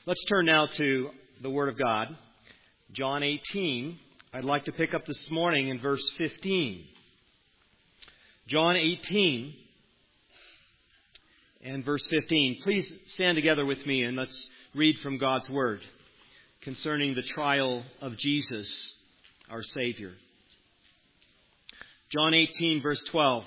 Let's turn now to the Word of God. John 18. I'd like to pick up this morning in verse 15. John 18 and verse 15. Please stand together with me and let's read from God's Word concerning the trial of Jesus, our Savior. John 18, verse 12.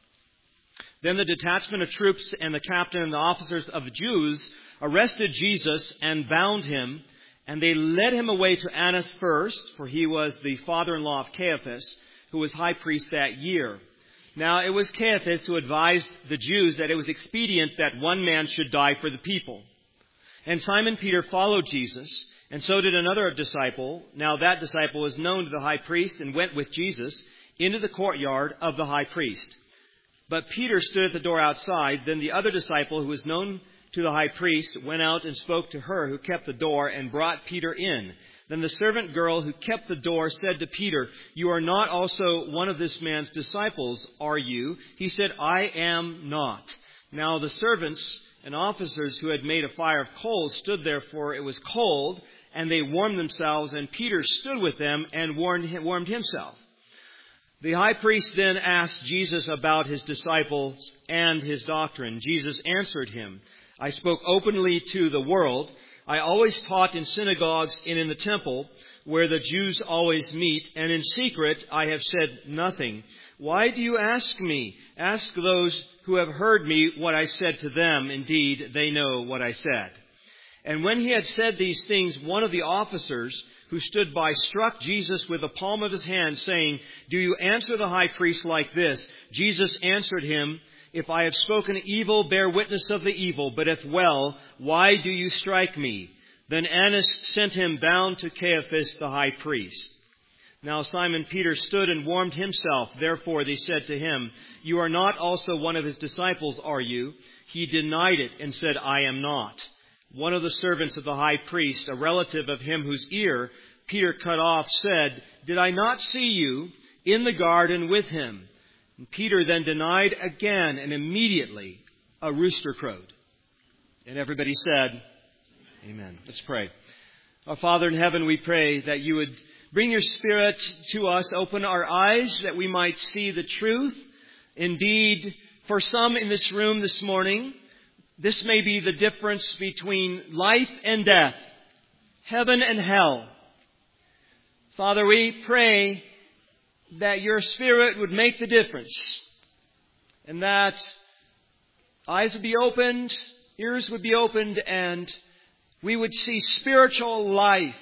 Then the detachment of troops and the captain and the officers of the Jews arrested Jesus and bound him, and they led him away to Annas first, for he was the father-in-law of Caiaphas, who was high priest that year. Now it was Caiaphas who advised the Jews that it was expedient that one man should die for the people. And Simon Peter followed Jesus, and so did another disciple. Now that disciple was known to the high priest and went with Jesus into the courtyard of the high priest. But Peter stood at the door outside. Then the other disciple, who was known to the high priest, went out and spoke to her who kept the door and brought Peter in. Then the servant girl who kept the door said to Peter, "You are not also one of this man's disciples, are you?" He said, "I am not." Now the servants and officers who had made a fire of coals stood there, for it was cold, and they warmed themselves, and Peter stood with them and warmed himself. The high priest then asked Jesus about his disciples and his doctrine. Jesus answered him, "I spoke openly to the world. I always taught in synagogues and in the temple, where the Jews always meet, and in secret I have said nothing. Why do you ask me? Ask those who have heard me what I said to them. Indeed, they know what I said." And when he had said these things, one of the officers who stood by struck Jesus with the palm of his hand, saying, "Do you answer the high priest like this?" Jesus answered him, "If I have spoken evil, bear witness of the evil. But if well, why do you strike me?" Then Annas sent him bound to Caiaphas the high priest. Now Simon Peter stood and warmed himself. Therefore they said to him, "You are not also one of his disciples, are you?" He denied it and said, "I am not." One of the servants of the high priest, a relative of him whose ear Peter cut off, said, "Did I not see you in the garden with him?" And Peter then denied again, and immediately a rooster crowed. And everybody said, Amen. Let's pray. Our Father in heaven, we pray that you would bring your Spirit to us, open our eyes that we might see the truth. Indeed, for some in this room this morning, this may be the difference between life and death, heaven and hell. Father, we pray that your Spirit would make the difference, and that eyes would be opened, ears would be opened, and we would see spiritual life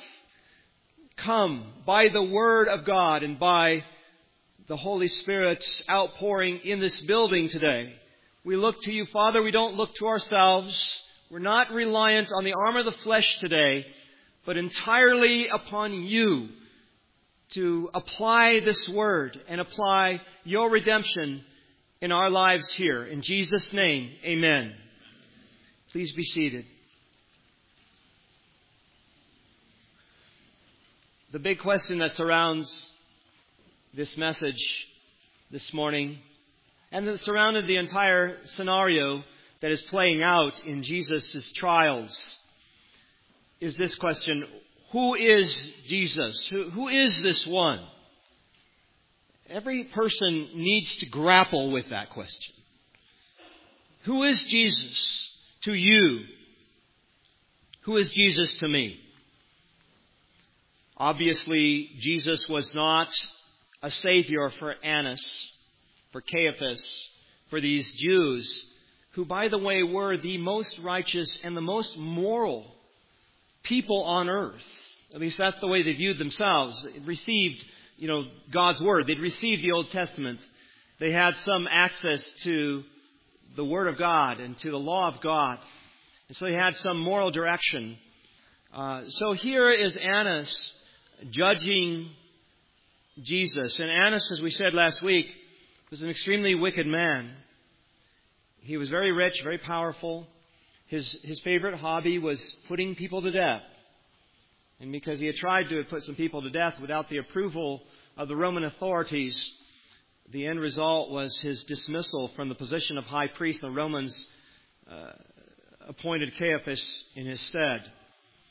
come by the Word of God and by the Holy Spirit's outpouring in this building today. We look to you, Father. We don't look to ourselves. We're not reliant on the arm of the flesh today, but entirely upon you to apply this word and apply your redemption in our lives here. In Jesus' name, amen. Please be seated. The big question that surrounds this message this morning, and that surrounded the entire scenario that is playing out in Jesus' trials, is this question: who is Jesus? Who is this one? Every person needs to grapple with that question. Who is Jesus to you? Who is Jesus to me? Obviously, Jesus was not a Savior for Annas, for Caiaphas, for these Jews, who, by the way, were the most righteous and the most moral people on earth. At least that's the way they viewed themselves. They received, God's Word. They'd received the Old Testament. They had some access to the Word of God and to the law of God. And so they had some moral direction. So here is Annas judging Jesus. And Annas, as we said last week, was an extremely wicked man. He was very rich, very powerful. His favorite hobby was putting people to death. And because he had tried to put some people to death without the approval of the Roman authorities, the end result was his dismissal from the position of high priest. The Romans appointed Caiaphas in his stead.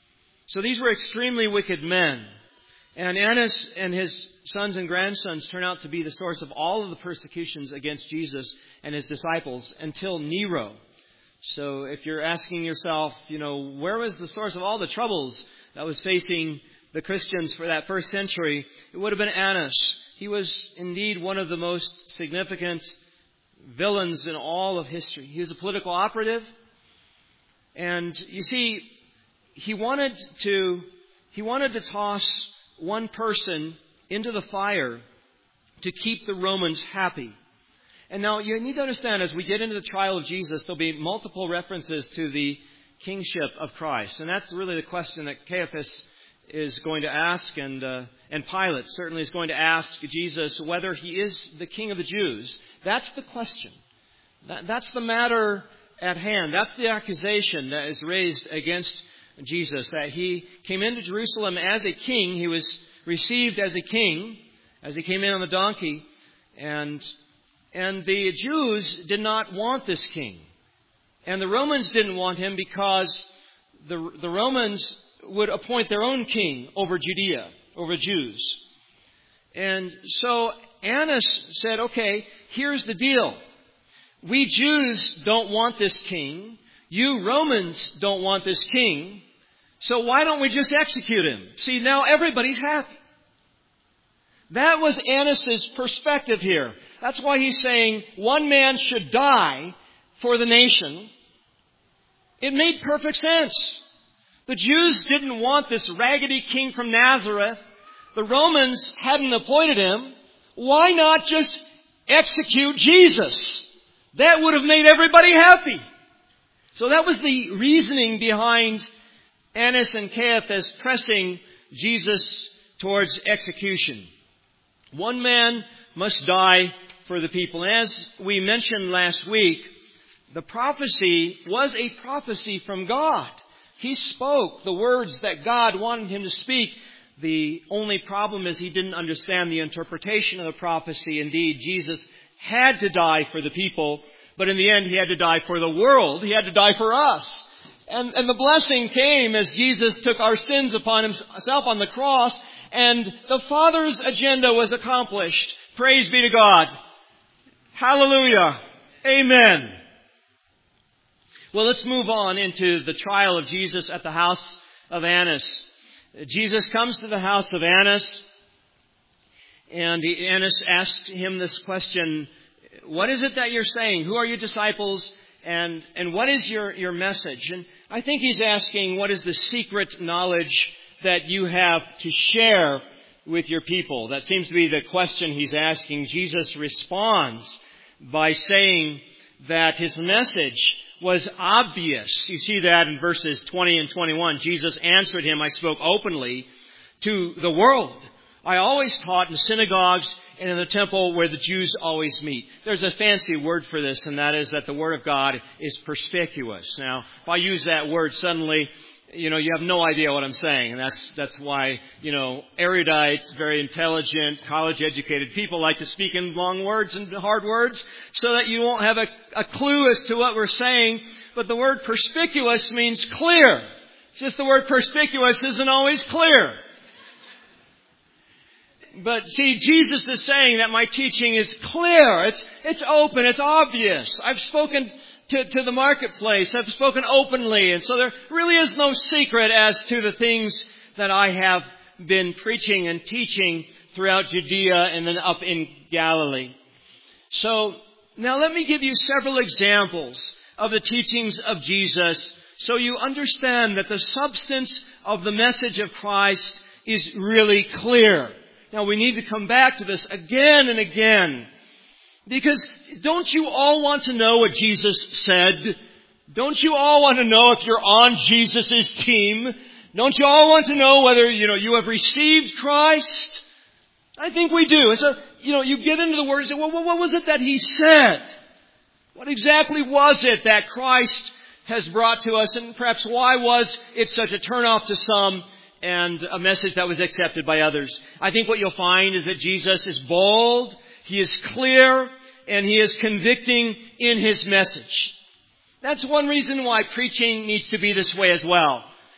So these were extremely wicked men. And Annas and his sons and grandsons turn out to be the source of all of the persecutions against Jesus and his disciples until Nero. So if you're asking yourself, where was the source of all the troubles that was facing the Christians for that first century, it would have been Annas. He was indeed one of the most significant villains in all of history. He was a political operative. And you see, he wanted to toss one person into the fire to keep the Romans happy. And now you need to understand, as we get into the trial of Jesus, there'll be multiple references to the kingship of Christ. And that's really the question that Caiaphas is going to ask, and Pilate certainly is going to ask Jesus whether he is the king of the Jews. That's the question. That's the matter at hand. That's the accusation that is raised against Jesus, that he came into Jerusalem as a king. He was received as a king as he came in on the donkey. And the Jews did not want this king. And the Romans didn't want him because the Romans would appoint their own king over Judea, over Jews. And so Annas said, okay, here's the deal. We Jews don't want this king. You Romans don't want this king. So why don't we just execute him? See, now everybody's happy. That was Annas' perspective here. That's why he's saying one man should die for the nation. It made perfect sense. The Jews didn't want this raggedy king from Nazareth. The Romans hadn't appointed him. Why not just execute Jesus? That would have made everybody happy. So that was the reasoning behind Annas and Caiaphas pressing Jesus towards execution. One man must die for the people. And as we mentioned last week, the prophecy was a prophecy from God. He spoke the words that God wanted him to speak. The only problem is he didn't understand the interpretation of the prophecy. Indeed, Jesus had to die for the people, but in the end he had to die for the world. He had to die for us. And the blessing came as Jesus took our sins upon himself on the cross, and the Father's agenda was accomplished. Praise be to God. Hallelujah. Amen. Well, let's move on into the trial of Jesus at the house of Annas. Jesus comes to the house of Annas, and Annas asks him this question, what is it that you're saying? Who are your disciples? And what is your message? And I think he's asking, what is the secret knowledge that you have to share with your people? That seems to be the question he's asking. Jesus responds by saying that his message was obvious. You see that in verses 20 and 21. Jesus answered him, I spoke openly to the world. I always taught in synagogues and in the temple where the Jews always meet. There's a fancy word for this, and that is that the Word of God is perspicuous. Now, if I use that word suddenly, you have no idea what I'm saying. And that's why, erudite, very intelligent, college-educated people like to speak in long words and hard words so that you won't have a clue as to what we're saying. But the word perspicuous means clear. It's just the word perspicuous isn't always clear. But see, Jesus is saying that my teaching is clear. It's open. It's obvious. I've spoken to the marketplace. I've spoken openly. And so there really is no secret as to the things that I have been preaching and teaching throughout Judea and then up in Galilee. So now let me give you several examples of the teachings of Jesus so you understand that the substance of the message of Christ is really clear. Now we need to come back to this again and again. Because don't you all want to know what Jesus said? Don't you all want to know if you're on Jesus' team? Don't you all want to know whether, you have received Christ? I think we do. And so, you get into the Word and say, well, what was it that He said? What exactly was it that Christ has brought to us? And perhaps why was it such a turnoff to some and a message that was accepted by others? I think what you'll find is that Jesus is bold, He is clear, and He is convicting in His message. That's one reason why preaching needs to be this way as well.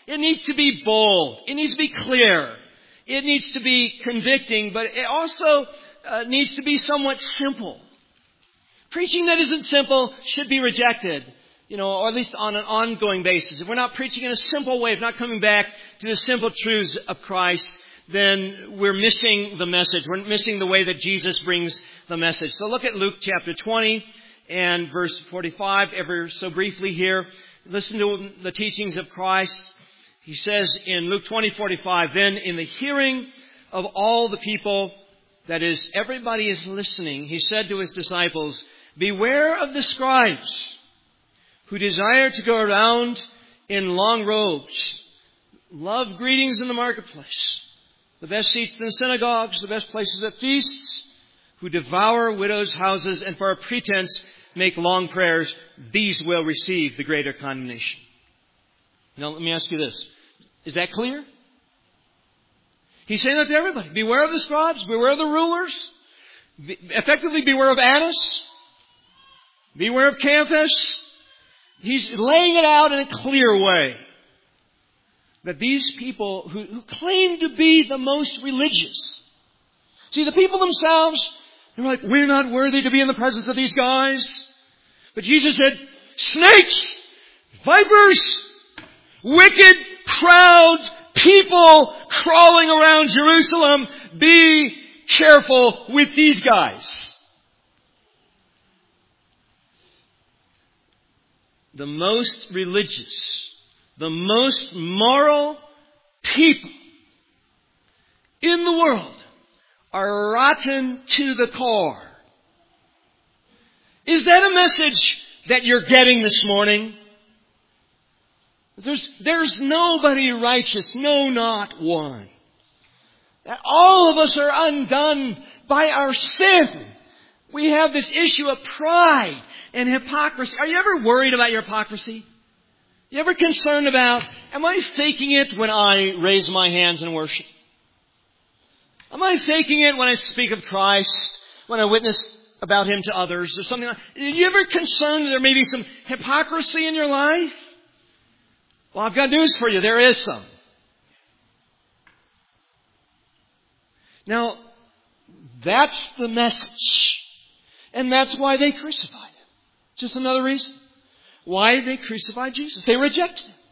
It needs to be bold. It needs to be clear. It needs to be convicting, but it also needs to be somewhat simple. Preaching that isn't simple should be rejected, or at least on an ongoing basis. If we're not preaching in a simple way, if not coming back to the simple truths of Christ, then we're missing the message. We're missing the way that Jesus brings the message. So look at Luke chapter 20 and verse 45 ever so briefly here. Listen to the teachings of Christ. He says in Luke 20:45, then in the hearing of all the people, that is, everybody is listening, he said to his disciples, beware of the scribes who desire to go around in long robes, love greetings in the marketplace, the best seats in the synagogues, the best places at feasts, who devour widows' houses and for a pretense make long prayers. These will receive the greater condemnation. Now let me ask you this. Is that clear? He's saying that to everybody. Beware of the scribes. Beware of the rulers. Effectively, beware of Annas. Beware of Caiaphas. He's laying it out in a clear way. That these people who claim to be the most religious. See, the people themselves, they're like, we're not worthy to be in the presence of these guys. But Jesus said, snakes, vipers, wicked crowds, people crawling around Jerusalem, be careful with these guys. The most religious, the most moral people in the world are rotten to the core. Is that a message that you're getting this morning? There's nobody righteous, no, not one. That all of us are undone by our sin. We have this issue of pride and hypocrisy. Are you ever worried about your hypocrisy? You ever concerned about, am I faking it when I raise my hands in worship? Am I faking it when I speak of Christ, when I witness about Him to others or something like that? Are you ever concerned that there may be some hypocrisy in your life? Well, I've got news for you. There is some. Now, that's the message. And that's why they crucified Him. Just another reason. Why they crucified Jesus. They rejected Him.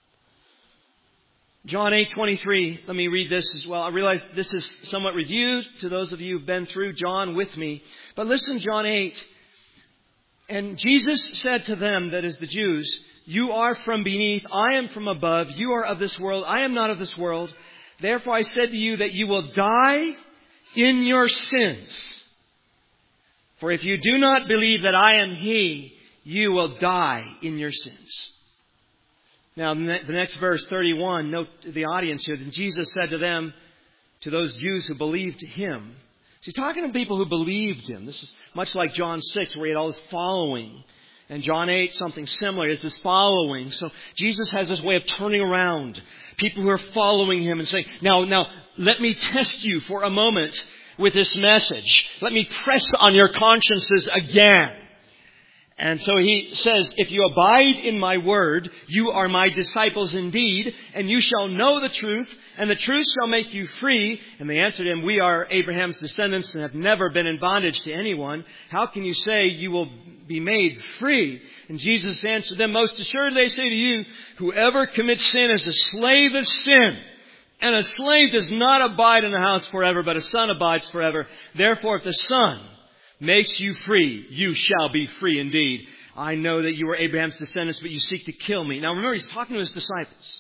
John 8:23. Let me read this as well. I realize this is somewhat reviewed to those of you who've been through John with me. But listen, John 8. And Jesus said to them, that is the Jews, you are from beneath, I am from above. You are of this world, I am not of this world. Therefore I said to you that you will die in your sins. For if you do not believe that I am He, you will die in your sins. Now the next verse, 31, note the audience here. Then Jesus said to them, to those Jews who believed Him. He's talking to people who believed Him. This is much like John 6 where He had all this following. And John 8, something similar, is this following. So Jesus has this way of turning around people who are following Him and saying, now, let me test you for a moment with this message. Let me press on your consciences again. And so He says, if you abide in my word, you are my disciples indeed, and you shall know the truth, and the truth shall make you free. And they answered Him, we are Abraham's descendants and have never been in bondage to anyone. How can you say you will be made free? And Jesus answered them, most assuredly I say to you, whoever commits sin is a slave of sin. And a slave does not abide in the house forever, but a son abides forever. Therefore, if the Son makes you free, you shall be free indeed. I know that you are Abraham's descendants, but you seek to kill me. Now remember, He's talking to His disciples.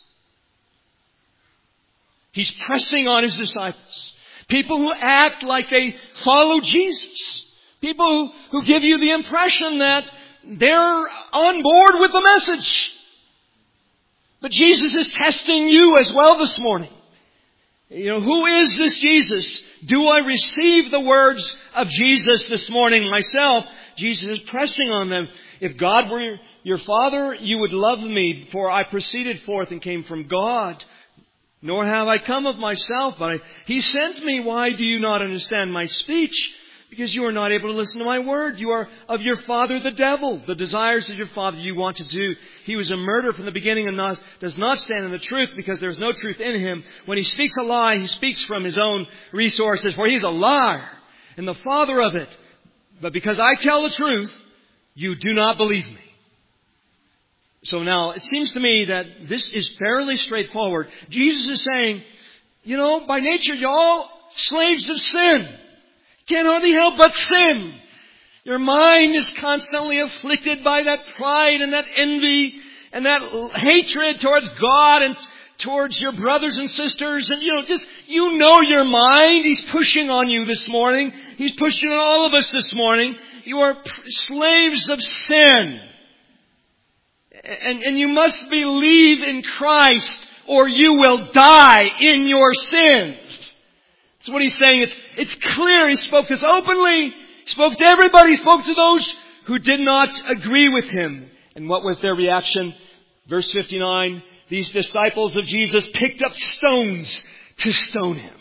He's pressing on His disciples. People who act like they follow Jesus. People who give you the impression that they're on board with the message. But Jesus is testing you as well this morning. Who is this Jesus? Do I receive the words of Jesus this morning myself? Jesus is pressing on them. If God were your Father, you would love me, for I proceeded forth and came from God. Nor have I come of myself, but He sent me. Why do you not understand my speech? Because you are not able to listen to my word. You are of your father the devil. The desires of your father you want to do. He was a murderer from the beginning and does not stand in the truth because there is no truth in him. When he speaks a lie, he speaks from his own resources, for he is a liar and the father of it. But because I tell the truth, you do not believe me. So now, it seems to me that this is fairly straightforward. Jesus is saying, by nature, you're all slaves of sin. Can't hardly help but sin. Your mind is constantly afflicted by that pride and that envy and that hatred towards God and towards your brothers and sisters. And, your mind. He's pushing on you this morning. He's pushing on all of us this morning. You are slaves of sin. And you must believe in Christ or you will die in your sins. That's what he's saying. It's clear. He spoke this openly. He spoke to everybody. He spoke to those who did not agree with him. And what was their reaction? Verse 59, these disciples of Jesus picked up stones to stone him.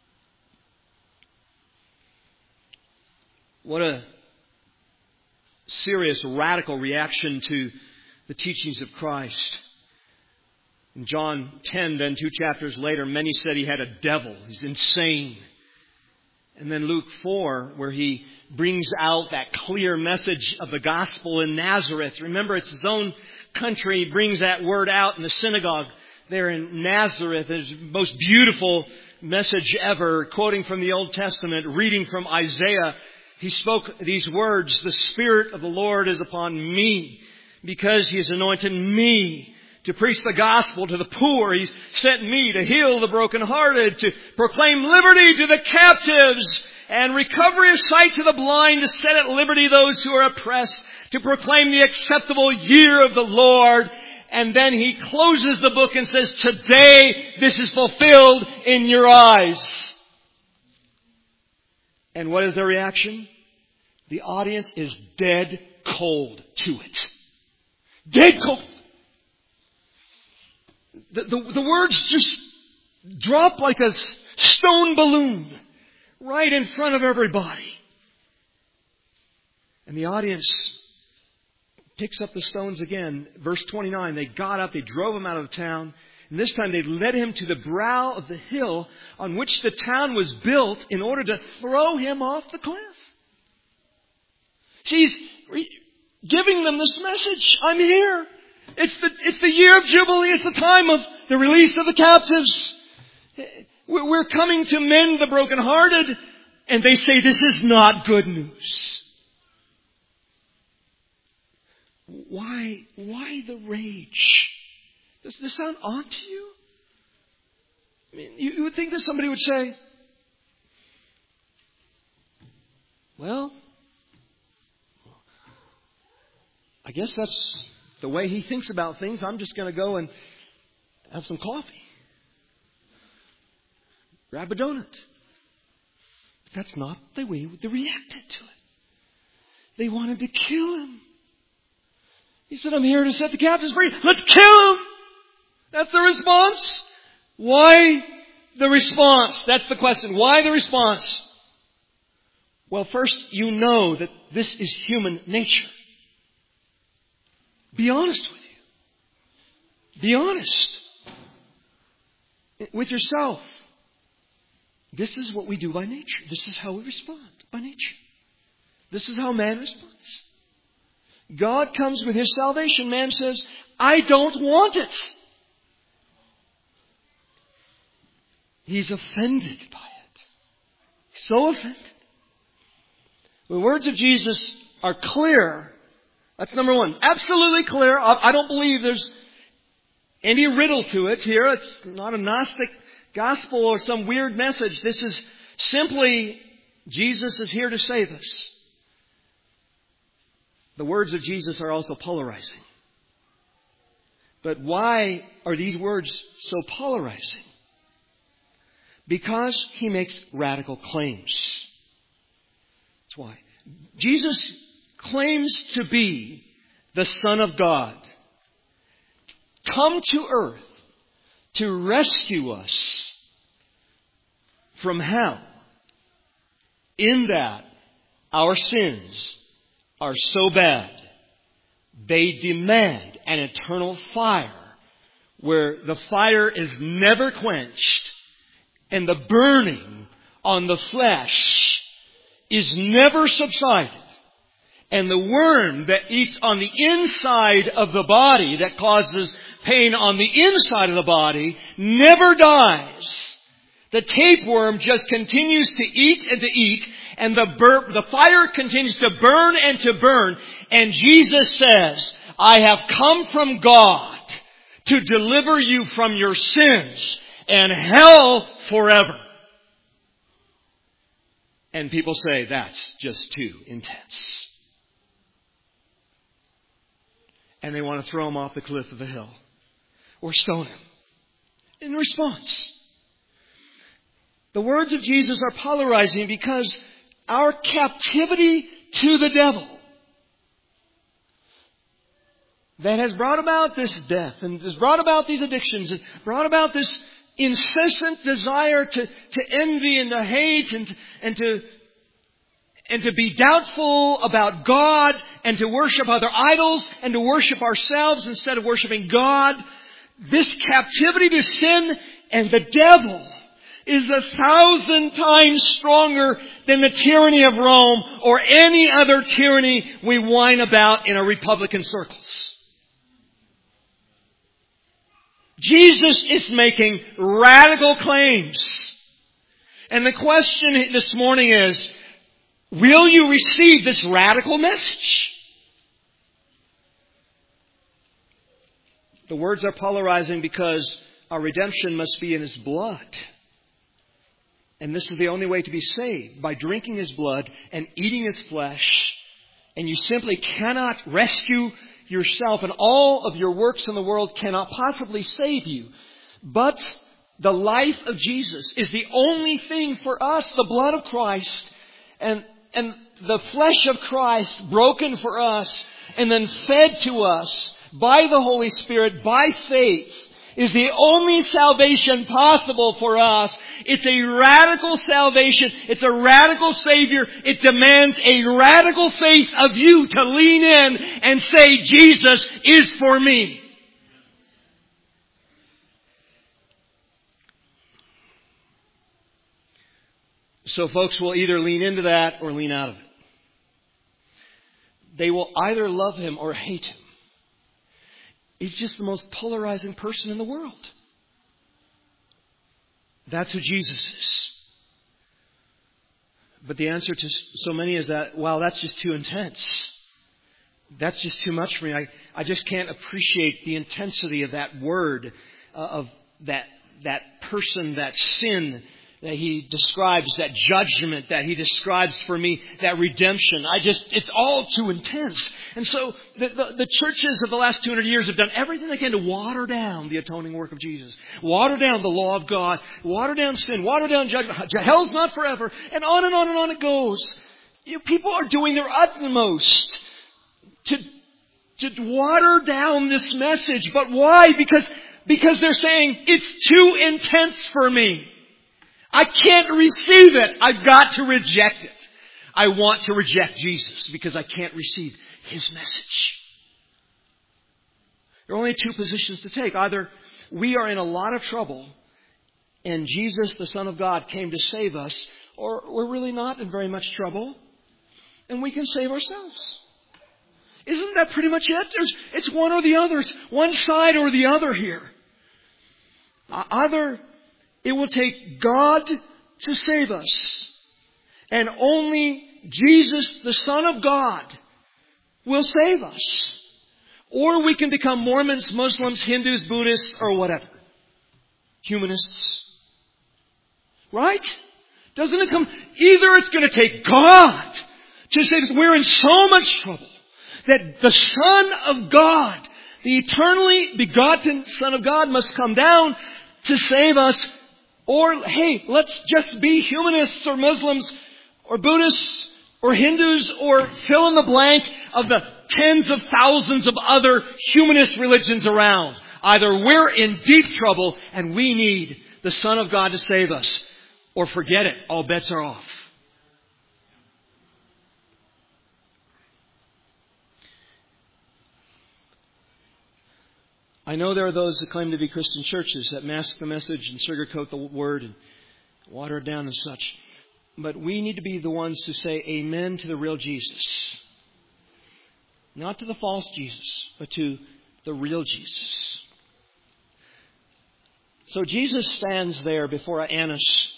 What a serious, radical reaction to the teachings of Christ. In John 10, then 2 chapters later, many said he had a devil. He's insane. And then Luke 4, where he brings out that clear message of the gospel in Nazareth. Remember, it's his own country. He brings that word out in the synagogue there in Nazareth. It's the most beautiful message ever, quoting from the Old Testament, reading from Isaiah. He spoke these words, "The Spirit of the Lord is upon me, because He has anointed me to preach the gospel to the poor. He's sent me to heal the brokenhearted, to proclaim liberty to the captives, and recovery of sight to the blind, to set at liberty those who are oppressed, to proclaim the acceptable year of the Lord." And then he closes the book and says, "Today this is fulfilled in your eyes." And what is their reaction? The audience is dead cold to it. Dead cold. The words just drop like a stone balloon right in front of everybody. And the audience picks up the stones again. Verse 29, they got up, they drove him out of the town. And this time they led him to the brow of the hill on which the town was built in order to throw him off the cliff. She's giving them this message. I'm here. It's the year of Jubilee. It's the time of the release of the captives. We're coming to mend the brokenhearted. And they say this is not good news. Why the rage? Does this sound odd to you? I mean, you would think that somebody would say, well, I guess that's the way he thinks about things. I'm just going to go and have some coffee. Grab a donut. But that's not the way they reacted to it. They wanted to kill him. He said, "I'm here to set the captives free. Let's kill him." That's the response. Why the response? That's the question. Why the response? Well, first, you know that this is human nature. Be honest with you. Be honest with yourself. This is what we do by nature. This is how we respond by nature. This is how man responds. God comes with His salvation. Man says, "I don't want it." He's offended by it. So offended. The words of Jesus are clear. That's number one. Absolutely clear. I don't believe there's any riddle to it here. It's not a Gnostic gospel or some weird message. This is simply, Jesus is here to save us. The words of Jesus are also polarizing. But why are these words so polarizing? Because He makes radical claims. That's why. Jesus claims to be the Son of God, come to earth to rescue us from hell, in that Our sins are so bad, they demand an eternal fire where the fire is never quenched and the burning on the flesh is never subsided. And the worm that eats on the inside of the body, that causes pain on the inside of the body, never dies. The tapeworm just continues to eat and to eat, and the fire continues to burn and to burn. And Jesus says, I have come from God to deliver you from your sins and hell forever. And people say, that's just too intense. And they want to throw him off the cliff of the hill or stone him. In response, the words of Jesus are polarizing because our captivity to the devil that has brought about this death and has brought about these addictions and brought about this incessant desire to envy and to hate and to be doubtful about God and to worship other idols and to worship ourselves instead of worshiping God. This captivity to sin and the devil is 1,000 times stronger than the tyranny of Rome or any other tyranny we whine about in our Republican circles. Jesus is making radical claims. And the question this morning is, will you receive this radical message? The words are polarizing because our redemption must be in His blood. And this is the only way to be saved, by drinking His blood and eating His flesh. And you simply cannot rescue yourself, and all of your works in the world cannot possibly save you. But the life of Jesus is the only thing for us, the blood of Christ and the flesh of Christ broken for us and then fed to us by the Holy Spirit, by faith, is the only salvation possible for us. It's a radical salvation. It's a radical Savior. It demands a radical faith of you to lean in and say, Jesus is for me. So folks will either lean into that or lean out of it. They will either love Him or hate Him. He's just the most polarizing person in the world. That's who Jesus is. But the answer to so many is that, wow, that's just too intense. That's just too much for me. I just can't appreciate the intensity of that word, of that person, that sin that He describes, that judgment that He describes for me, that redemption. It's all too intense. And so the churches of the last 200 years have done everything they can to water down the atoning work of Jesus. Water down the law of God. Water down sin. Water down judgment. Hell's not forever. And on and on and on it goes. People are doing their utmost to water down this message. But why? Because they're saying, it's too intense for me. I can't receive it. I've got to reject it. I want to reject Jesus because I can't receive His message. There are only two positions to take. Either we are in a lot of trouble and Jesus, the Son of God, came to save us, or we're really not in very much trouble and we can save ourselves. Isn't that pretty much it? It's one or the other. It's one side or the other here. Either it will take God to save us, and only Jesus, the Son of God, will save us. Or we can become Mormons, Muslims, Hindus, Buddhists, or whatever. Humanists. Right? Doesn't it come? Either it's going to take God to save us. We're in so much trouble that the Son of God, the eternally begotten Son of God, must come down to save us. Or, hey, let's just be humanists or Muslims or Buddhists or Hindus or fill in the blank of the tens of thousands of other humanist religions around. Either we're in deep trouble and we need the Son of God to save us, or forget it, all bets are off. I know there are those that claim to be Christian churches that mask the message and sugarcoat the word and water it down and such. But we need to be the ones who say amen to the real Jesus. Not to the false Jesus, but to the real Jesus. So Jesus stands there before Annas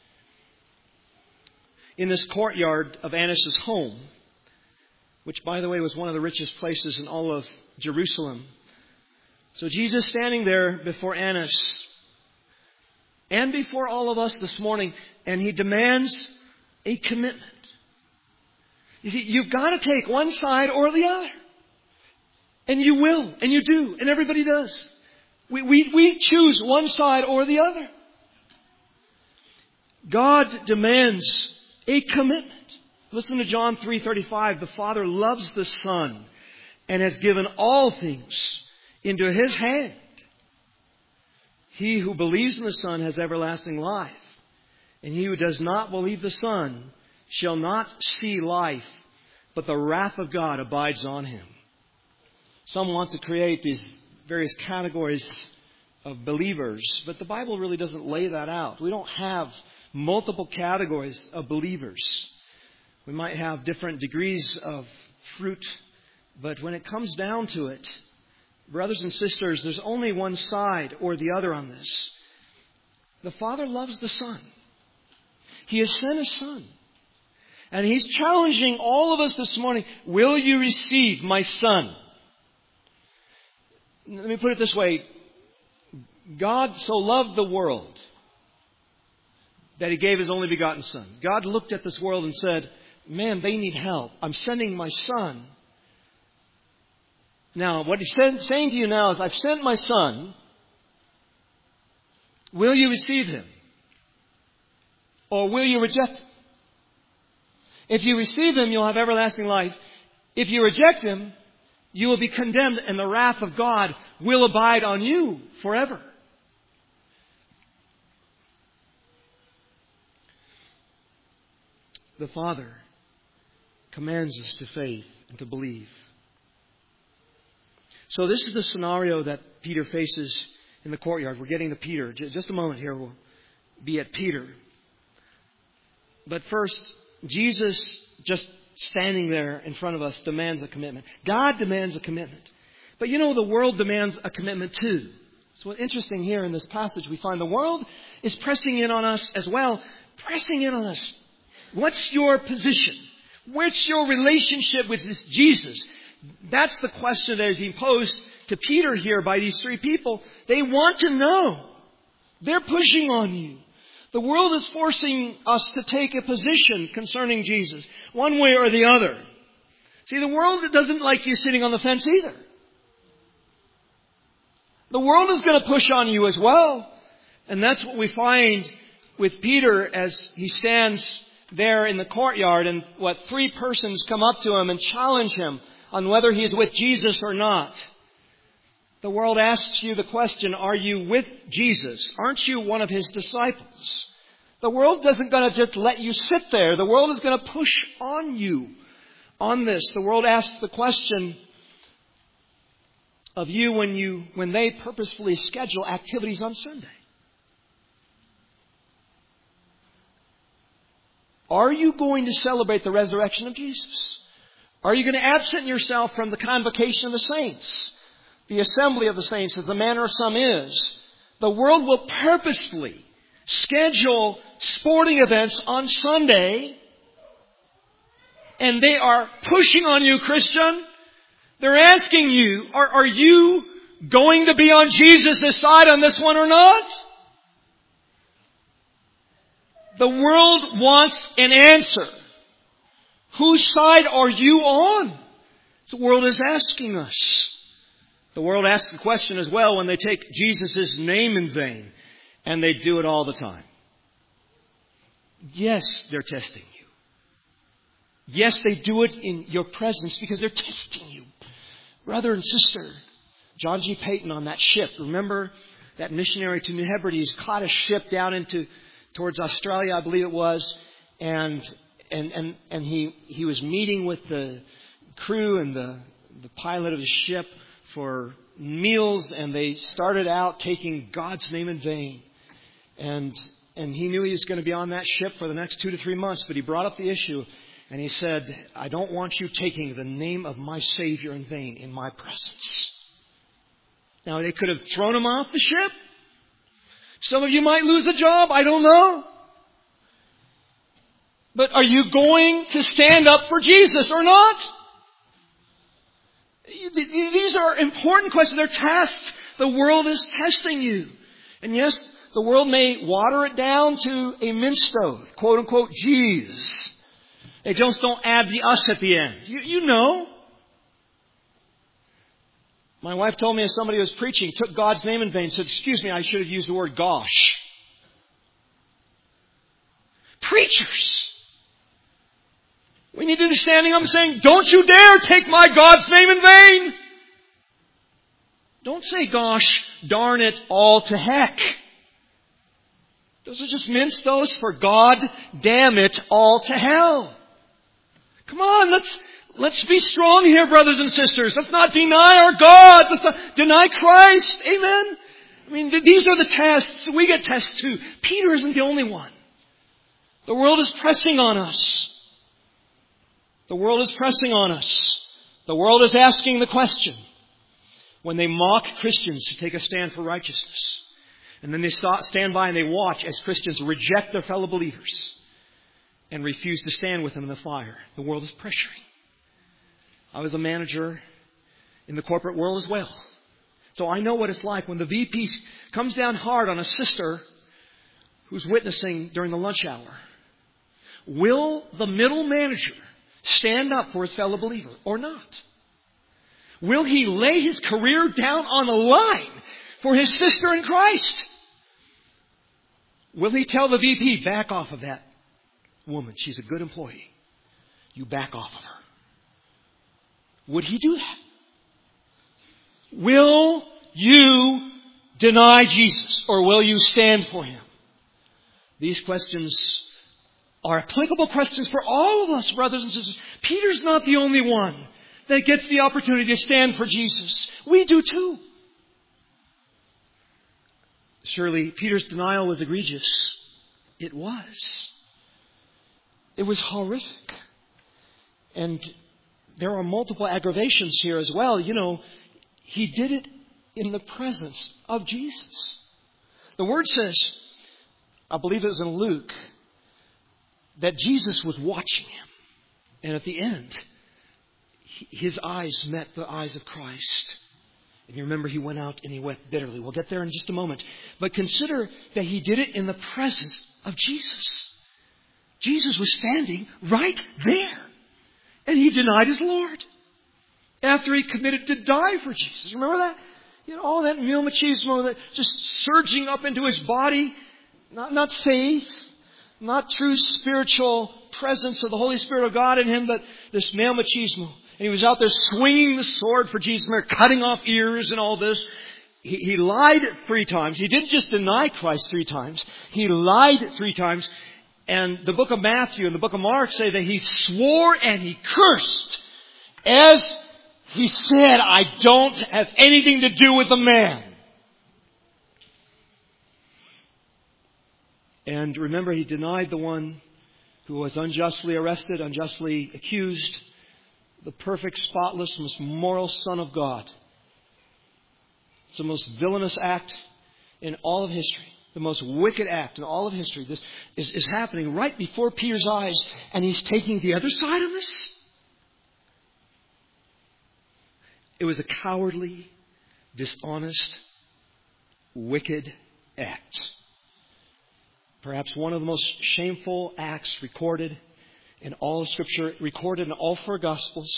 in this courtyard of Annas' home, which, by the way, was one of the richest places in all of Jerusalem. So Jesus standing there before Annas and before all of us this morning, and He demands a commitment. You see, you've got to take one side or the other. And you will, and you do, and everybody does. We choose one side or the other. God demands a commitment. Listen to John 3:35. The Father loves the Son and has given all things into His hand. He who believes in the Son has everlasting life. And he who does not believe the Son shall not see life, but the wrath of God abides on him. Some want to create these various categories of believers, but the Bible really doesn't lay that out. We don't have multiple categories of believers. We might have different degrees of fruit, but when it comes down to it, brothers and sisters, there's only one side or the other on this. The Father loves the Son. He has sent His Son. And He's challenging all of us this morning. Will you receive my Son? Let me put it this way. God so loved the world that He gave His only begotten Son. God looked at this world and said, man, they need help. I'm sending my Son. Now, what He's saying to you now is, I've sent my Son. Will you receive Him? Or will you reject Him? If you receive Him, you'll have everlasting life. If you reject Him, you will be condemned, and the wrath of God will abide on you forever. The Father commands us to faith and to believe. So this is the scenario that Peter faces in the courtyard. We're getting to Peter. Just a moment here. We'll be at Peter. But first, Jesus, just standing there in front of us, demands a commitment. God demands a commitment. But you know, the world demands a commitment too. So what's interesting here in this passage, we find the world is pressing in on us as well. Pressing in on us. What's your position? What's your relationship with this Jesus? That's the question that is being posed to Peter here by these three people. They want to know. They're pushing on you. The world is forcing us to take a position concerning Jesus, one way or the other. See, the world doesn't like you sitting on the fence either. The world is going to push on you as well. And that's what we find with Peter as he stands there in the courtyard, and three persons come up to him and challenge him on whether he is with Jesus or not. The world asks you the question, are you with Jesus? Aren't you one of His disciples? The world isn't going to just let you sit there. The world is going to push on you on this. The world asks the question of you when they purposefully schedule activities on Sunday. Are you going to celebrate the resurrection of Jesus? Are you going to absent yourself from the convocation of the saints? The assembly of the saints, as the manner of some is. The world will purposefully schedule sporting events on Sunday, and they are pushing on you, Christian. They're asking you, are you going to be on Jesus' side on this one or not? The world wants an answer. Whose side are you on? The world is asking us. The world asks the question as well when they take Jesus' name in vain. And they do it all the time. Yes, they're testing you. Yes, they do it in your presence because they're testing you. Brother and sister, John G. Paton on that ship. Remember that missionary to New Hebrides caught a ship down towards Australia, I believe it was. And he was meeting with the crew and the pilot of the ship for meals, and they started out taking God's name in vain. And he knew he was going to be on that ship for the next 2 to 3 months, but he brought up the issue, and he said, I don't want you taking the name of my Savior in vain in my presence. Now, they could have thrown him off the ship. Some of you might lose a job. I don't know. But are you going to stand up for Jesus or not? These are important questions. They're tests. The world is testing you. And yes, the world may water it down to a mincemeat, quote unquote, G's. They just don't add the us at the end. You know. My wife told me as somebody was preaching, took God's name in vain, said, excuse me, I should have used the word gosh. Preachers! We need to be standing up and saying, don't you dare take my God's name in vain! Don't say, gosh, darn it, all to heck. Those are just mince-those for God, damn it, all to hell. Come on, let's be strong here, brothers and sisters. Let's not deny our God. Let's not deny Christ. Amen? I mean, these are the tests. We get tests too. Peter isn't the only one. The world is pressing on us. The world is pressing on us. The world is asking the question when they mock Christians who take a stand for righteousness. And then they stand by and they watch as Christians reject their fellow believers and refuse to stand with them in the fire. The world is pressuring. I was a manager in the corporate world as well. So I know what it's like when the VP comes down hard on a sister who's witnessing during the lunch hour. Will the middle manager stand up for his fellow believer or not? Will he lay his career down on the line for his sister in Christ? Will he tell the VP, back off of that woman? She's a good employee. You back off of her. Would he do that? Will you deny Jesus or will you stand for Him? These questions are applicable questions for all of us, brothers and sisters. Peter's not the only one that gets the opportunity to stand for Jesus. We do too. Surely Peter's denial was egregious. It was. It was horrific. And there are multiple aggravations here as well. You know, he did it in the presence of Jesus. The Word says, I believe it was in Luke, that Jesus was watching him. And at the end, his eyes met the eyes of Christ. And you remember he went out and he wept bitterly. We'll get there in just a moment. But consider that he did it in the presence of Jesus. Jesus was standing right there. And he denied his Lord. After he committed to die for Jesus. Remember that? You know, all that mille machismo that just surging up into his body. Not faith. Not true spiritual presence of the Holy Spirit of God in him. But this mille machismo. And he was out there swinging the sword for Jesus. And they're cutting off ears and all this. He lied 3 times. He didn't just deny Christ 3 times. He lied 3 times. And the book of Matthew and the book of Mark say that he swore and he cursed as he said, I don't have anything to do with the man. And remember, he denied the one who was unjustly arrested, unjustly accused, the perfect, spotless, most moral Son of God. It's the most villainous act in all of history. The most wicked act in all of history. This is happening right before Peter's eyes, and he's taking the other side of this. It was a cowardly, dishonest, wicked act. Perhaps one of the most shameful acts recorded in all of Scripture, recorded in all 4 Gospels.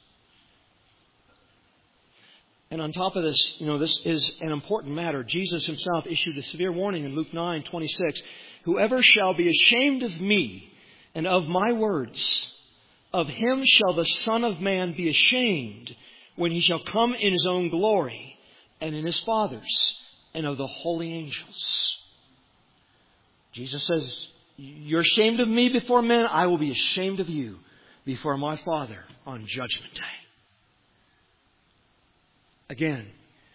And on top of this, you know, this is an important matter. Jesus himself issued a severe warning in Luke 9:26. Whoever shall be ashamed of me and of my words, of him shall the Son of Man be ashamed when he shall come in his own glory and in his Father's and of the holy angels. Jesus says, you're ashamed of me before men, I will be ashamed of you before my Father on Judgment Day. Again,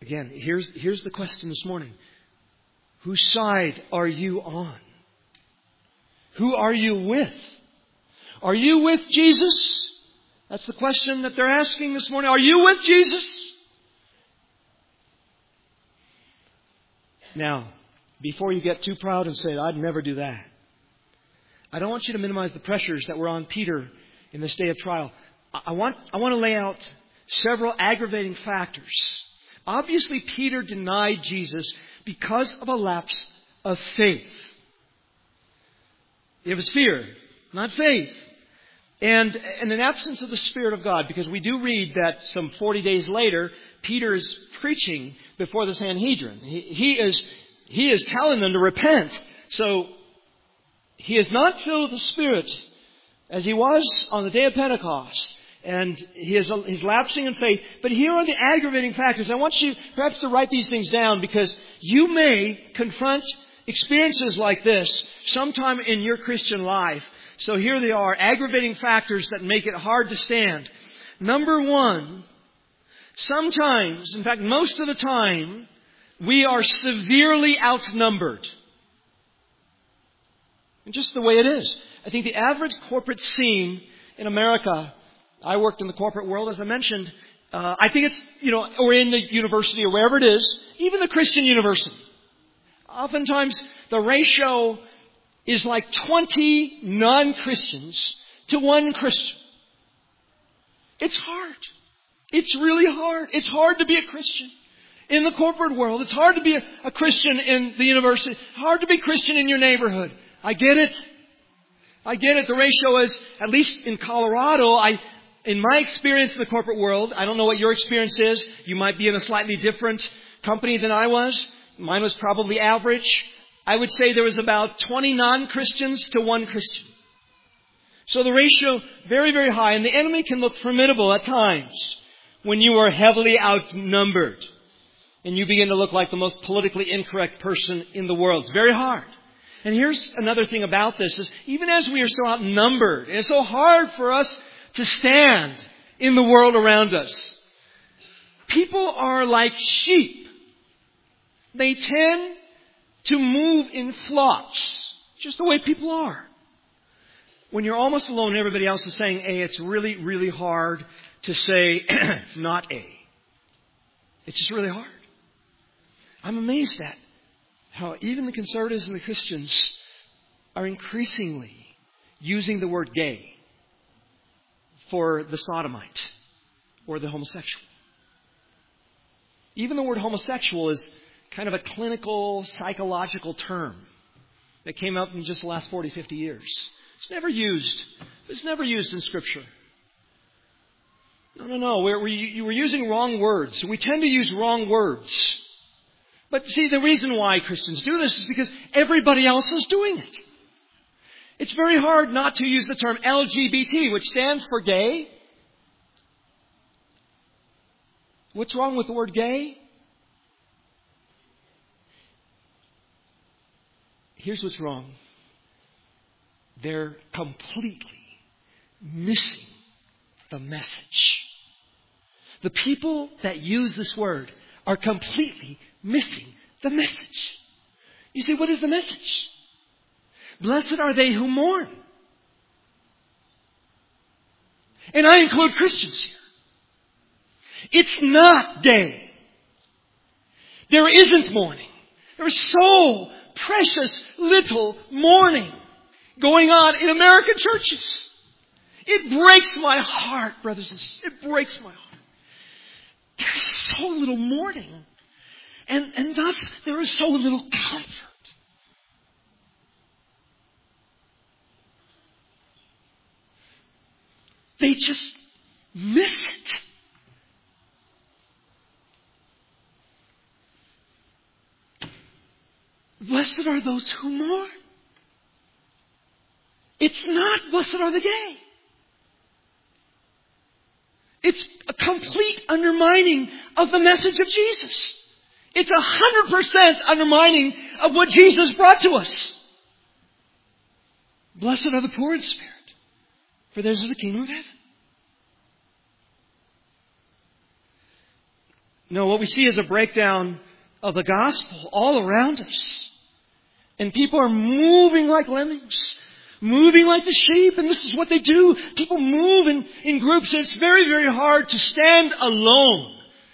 Again, here's the question this morning. Whose side are you on? Who are you with? Are you with Jesus? That's the question that they're asking this morning. Are you with Jesus? Now, before you get too proud and say, I'd never do that, I don't want you to minimize the pressures that were on Peter in this day of trial. I want to lay out several aggravating factors. Obviously, Peter denied Jesus because of a lapse of faith. It was fear, not faith. And in an absence of the Spirit of God, because we do read that some 40 days later, Peter is preaching before the Sanhedrin. He is telling them to repent. So, he is not filled with the Spirit as he was on the day of Pentecost. And he's lapsing in faith. But here are the aggravating factors. I want you perhaps to write these things down because you may confront experiences like this sometime in your Christian life. So here they are, aggravating factors that make it hard to stand. Number one, sometimes, in fact most of the time, we are severely outnumbered. And just the way it is. I think the average corporate scene in America, I worked in the corporate world, as I mentioned. I think it's, or in the university or wherever it is, even the Christian university. Oftentimes, the ratio is like 20 non-Christians to one Christian. It's hard. It's really hard. It's hard to be a Christian in the corporate world. It's hard to be a Christian in the university. It's hard to be Christian in your neighborhood. I get it. The ratio is, at least in Colorado, in my experience in the corporate world, I don't know what your experience is. You might be in a slightly different company than I was. Mine was probably average. I would say there was about 20 non-Christians to one Christian. So the ratio, very, very high. And the enemy can look formidable at times when you are heavily outnumbered. And you begin to look like the most politically incorrect person in the world. It's very hard. And here's another thing about this is even as we are so outnumbered, and it's so hard for us to stand in the world around us, people are like sheep. They tend to move in flocks, just the way people are. When you're almost alone and everybody else is saying A, it's really, really hard to say not A. It's just really hard. I'm amazed at how even the conservatives and the Christians are increasingly using the word gay for the sodomite or the homosexual. Even the word homosexual is kind of a clinical, psychological term that came up in just the last 40, 50 years. It's never used. It's never used in Scripture. No. We're using wrong words. We tend to use wrong words. But see, the reason why Christians do this is because everybody else is doing it. It's very hard not to use the term LGBT, which stands for gay. What's wrong with the word gay? Here's what's wrong. They're completely missing the message. The people that use this word are completely missing the message. You say, what is the message? Blessed are they who mourn. And I include Christians here. It's not gay. There isn't mourning. There's so precious little mourning going on in American churches. It breaks my heart, brothers and sisters. It breaks my heart. There's so little mourning. And thus there is so little comfort. They just miss it. Blessed are those who mourn. It's not blessed are the gay. It's a complete undermining of the message of Jesus. It's 100% undermining of what Jesus brought to us. Blessed are the poor in spirit, for theirs is the kingdom of heaven. No, what we see is a breakdown of the gospel all around us. And people are moving like lemmings, moving like the sheep, and this is what they do. People move in groups, and it's very, very hard to stand alone.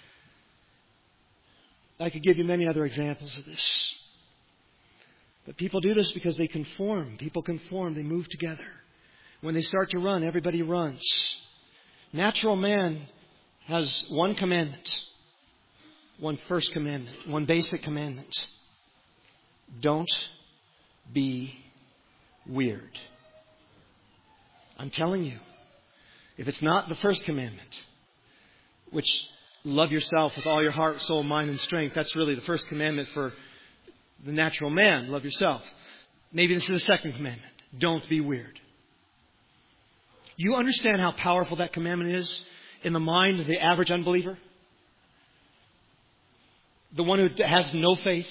I could give you many other examples of this. But people do this because they conform. People conform. They move together. When they start to run, everybody runs. Natural man has one commandment. One first commandment. One basic commandment. Don't be weird. I'm telling you, if it's not the first commandment, which love yourself with all your heart, soul, mind, and strength, that's really the first commandment for the natural man. Love yourself. Maybe this is the second commandment. Don't be weird. You understand how powerful that commandment is in the mind of the average unbeliever? The one who has no faith?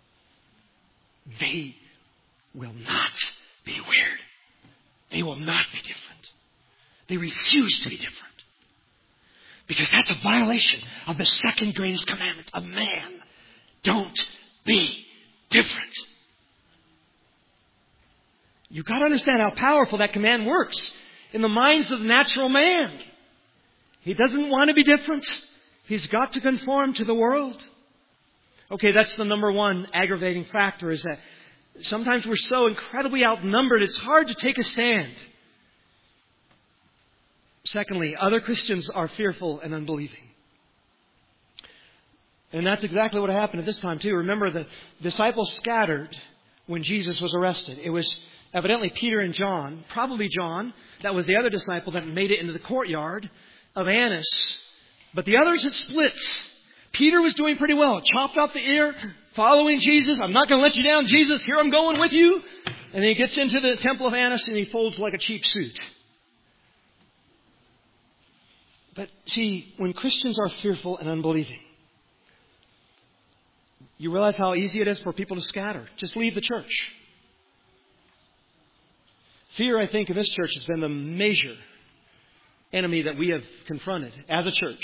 They will not be weird. They will not be different. They refuse to be different. Because that's a violation of the second greatest commandment of man. Don't be different. You've got to understand how powerful that command works in the minds of the natural man. He doesn't want to be different. He's got to conform to the world. Okay, that's the number one aggravating factor, is that sometimes we're so incredibly outnumbered, it's hard to take a stand. Secondly, other Christians are fearful and unbelieving. And that's exactly what happened at this time too. Remember, the disciples scattered when Jesus was arrested. It was evidently Peter and John, probably John, that was the other disciple that made it into the courtyard of Annas. But the others had split. Peter was doing pretty well. Chopped off the ear, following Jesus. I'm not going to let you down, Jesus. Here I'm going with you. And then he gets into the temple of Annas and he folds like a cheap suit. But see, when Christians are fearful and unbelieving, you realize how easy it is for people to scatter. Just leave the church. Fear, I think, in this church has been the major enemy that we have confronted as a church.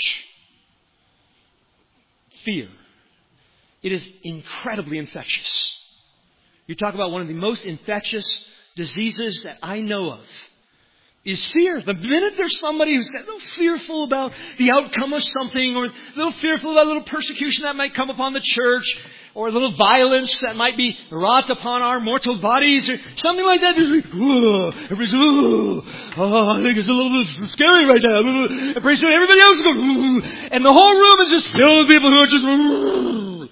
Fear. It is incredibly infectious. You talk about one of the most infectious diseases that I know of is fear. The minute there's somebody who's a little fearful about the outcome of something, or a little fearful about a little persecution that might come upon the church, or a little violence that might be wrought upon our mortal bodies, or something like that, everybody's, I think it's a little bit scary right now. And pretty soon everybody else is going, and the whole room is just filled with people who are just,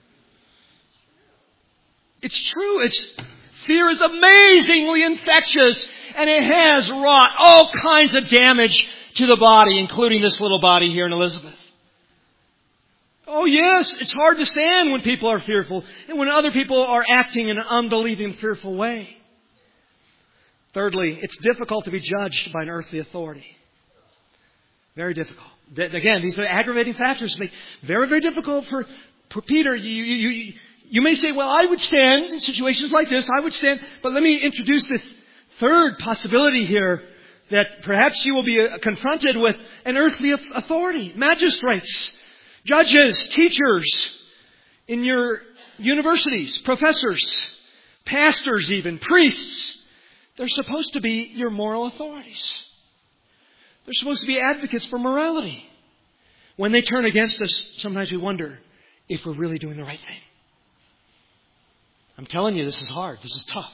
It's true. Fear is amazingly infectious, and it has wrought all kinds of damage to the body, including this little body here in Elizabeth. Oh yes, it's hard to stand when people are fearful and when other people are acting in an unbelieving, fearful way. Thirdly, it's difficult to be judged by an earthly authority. Very difficult. Again, these are aggravating factors. Very, very difficult for Peter. You may say, well, I would stand in situations like this. I would stand. But let me introduce this third possibility here, that perhaps you will be confronted with an earthly authority. Magistrates, judges, teachers in your universities, professors, pastors even, priests. They're supposed to be your moral authorities. They're supposed to be advocates for morality. When they turn against us, sometimes we wonder if we're really doing the right thing. I'm telling you, this is hard. This is tough.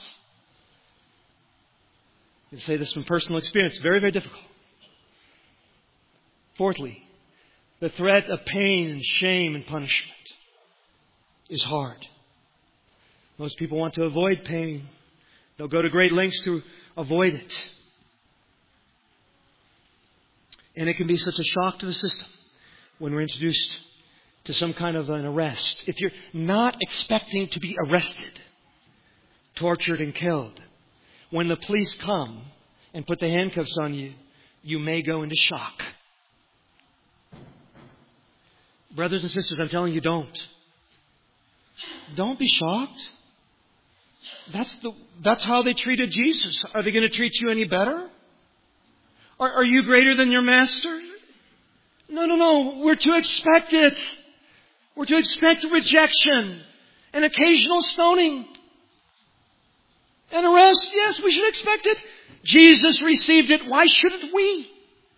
I can say this from personal experience. Very, very difficult. Fourthly, the threat of pain and shame and punishment is hard. Most people want to avoid pain. They'll go to great lengths to avoid it. And it can be such a shock to the system when we're introduced to some kind of an arrest. If you're not expecting to be arrested, tortured and killed, when the police come and put the handcuffs on you, you may go into shock. Brothers and sisters, I'm telling you, don't. Don't be shocked. That's how they treated Jesus. Are they going to treat you any better? Are you greater than your master? No. We're to expect it. We're to expect rejection and occasional stoning and arrest. Yes, we should expect it. Jesus received it. Why shouldn't we?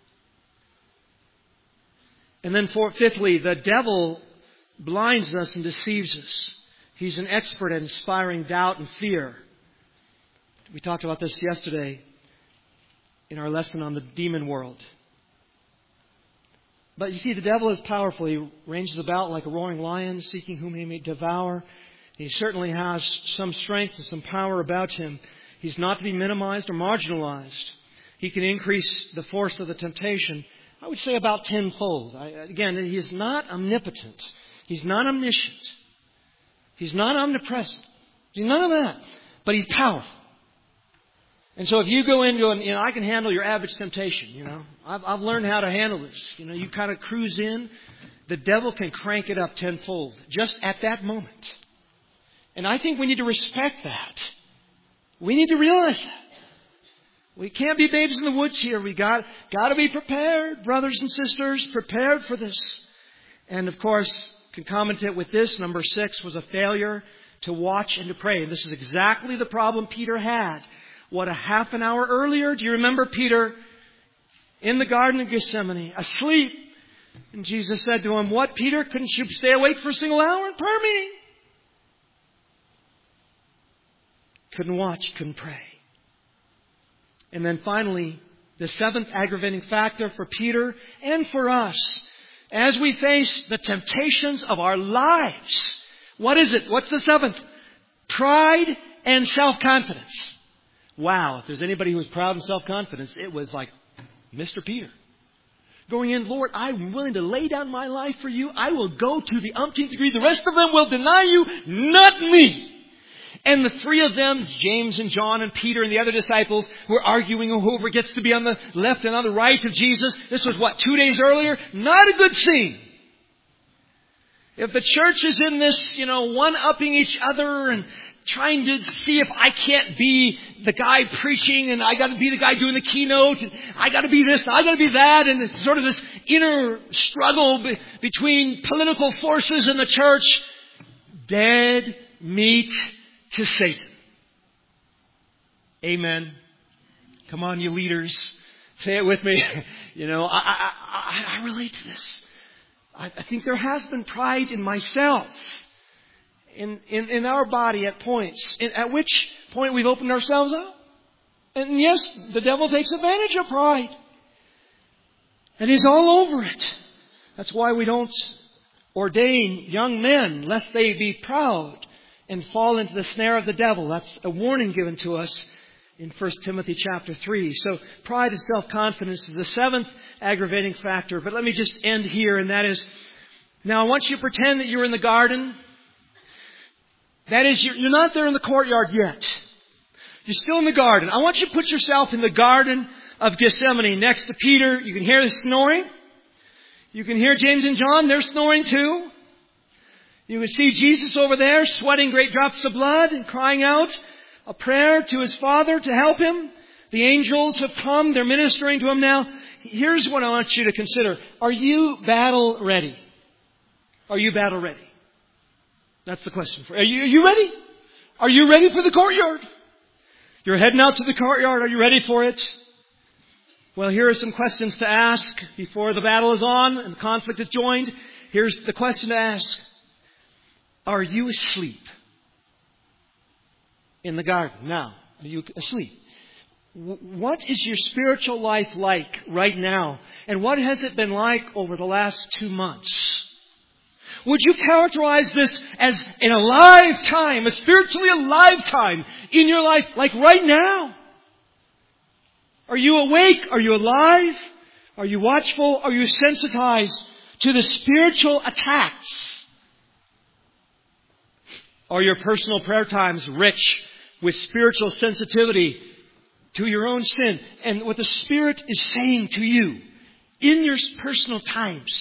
And then fifthly, the devil blinds us and deceives us. He's an expert at inspiring doubt and fear. We talked about this yesterday in our lesson on the demon world. But you see, the devil is powerful. He ranges about like a roaring lion, seeking whom he may devour. He certainly has some strength and some power about him. He's not to be minimized or marginalized. He can increase the force of the temptation, I would say, about tenfold. Again, he is not omnipotent. He's not omniscient. He's not omnipresent. He's none of that. But he's powerful. And so if you go into I can handle your average temptation, I've learned how to handle this. You kind of cruise in. The devil can crank it up tenfold just at that moment. And I think we need to respect that. We need to realize that. We can't be babes in the woods here. We got to be prepared, brothers and sisters, prepared for this. And of course, concomitant with this, number 6 was a failure to watch and to pray. And this is exactly the problem Peter had. What, a half an hour earlier? Do you remember Peter in the Garden of Gethsemane, asleep? And Jesus said to him, "What, Peter? Couldn't you stay awake for a single hour in prayer meeting?" Couldn't watch, couldn't pray. And then finally, the 7th aggravating factor for Peter and for us, as we face the temptations of our lives. What is it? What's the 7th? Pride and self-confidence. Wow, if there's anybody who was proud and self-confident, it was like Mr. Peter. Going in, "Lord, I'm willing to lay down my life for you. I will go to the umpteenth degree. The rest of them will deny you, not me." And the 3 of them, James and John and Peter and the other disciples, were arguing over whoever gets to be on the left and on the right of Jesus. This was 2 days earlier? Not a good scene. If the church is in this, one-upping each other and trying to see if I can't be the guy preaching and I got to be the guy doing the keynote and I got to be this and I got to be that, and it's sort of this inner struggle between political forces in the church, dead meat to Satan. Amen. Come on, you leaders. Say it with me. I relate to this. I think there has been pride in myself, in our body at points, at which point we've opened ourselves up. And yes, the devil takes advantage of pride. And he's all over it. That's why we don't ordain young men, lest they be proud and fall into the snare of the devil. That's a warning given to us in 1 Timothy chapter 3. So pride and self-confidence is the 7th aggravating factor. But let me just end here, and that is, now I want you to pretend that you're in the garden. That is, you're not there in the courtyard yet. You're still in the garden. I want you to put yourself in the Garden of Gethsemane next to Peter. You can hear the snoring. You can hear James and John. They're snoring too. You can see Jesus over there sweating great drops of blood and crying out a prayer to His Father to help Him. The angels have come. They're ministering to Him now. Here's what I want you to consider. Are you battle ready? Are you battle ready? That's the question. Are you ready? Are you ready for the courtyard? You're heading out to the courtyard. Are you ready for it? Well, here are some questions to ask before the battle is on and the conflict is joined. Here's the question to ask. Are you asleep in the garden now? Are you asleep? What is your spiritual life like right now? And what has it been like over the last 2 months? Would you characterize this as an alive time, a spiritually alive time in your life, like right now? Are you awake? Are you alive? Are you watchful? Are you sensitized to the spiritual attacks? Are your personal prayer times rich with spiritual sensitivity to your own sin and what the Spirit is saying to you in your personal times?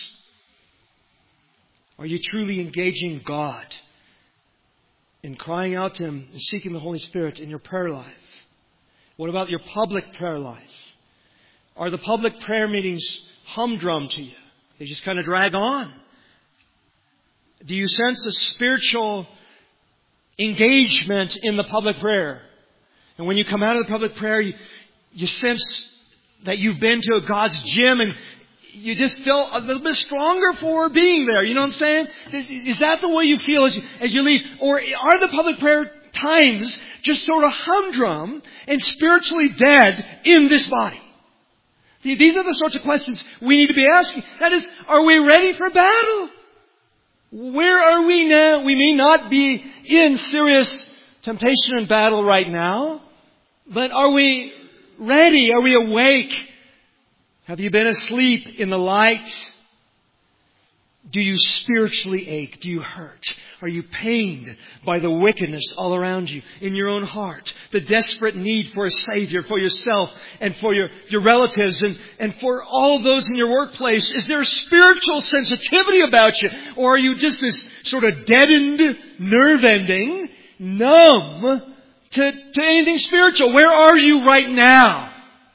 Are you truly engaging God in crying out to Him and seeking the Holy Spirit in your prayer life? What about your public prayer life? Are the public prayer meetings humdrum to you? They just kind of drag on. Do you sense a spiritual engagement in the public prayer? And when you come out of the public prayer, you sense that you've been to God's gym and you just feel a little bit stronger for being there. You know what I'm saying? Is that the way you feel as you leave? Or are the public prayer times just sort of humdrum and spiritually dead in this body? These are the sorts of questions we need to be asking. That is, are we ready for battle? Where are we now? We may not be in serious temptation and battle right now, but are we ready? Are we awake? Have you been asleep in the light? Do you spiritually ache? Do you hurt? Are you pained by the wickedness all around you in your own heart? The desperate need for a Savior for yourself and for your relatives and for all those in your workplace. Is there a spiritual sensitivity about you? Or are you just this sort of deadened, nerve ending, numb to anything spiritual? Where are you right now?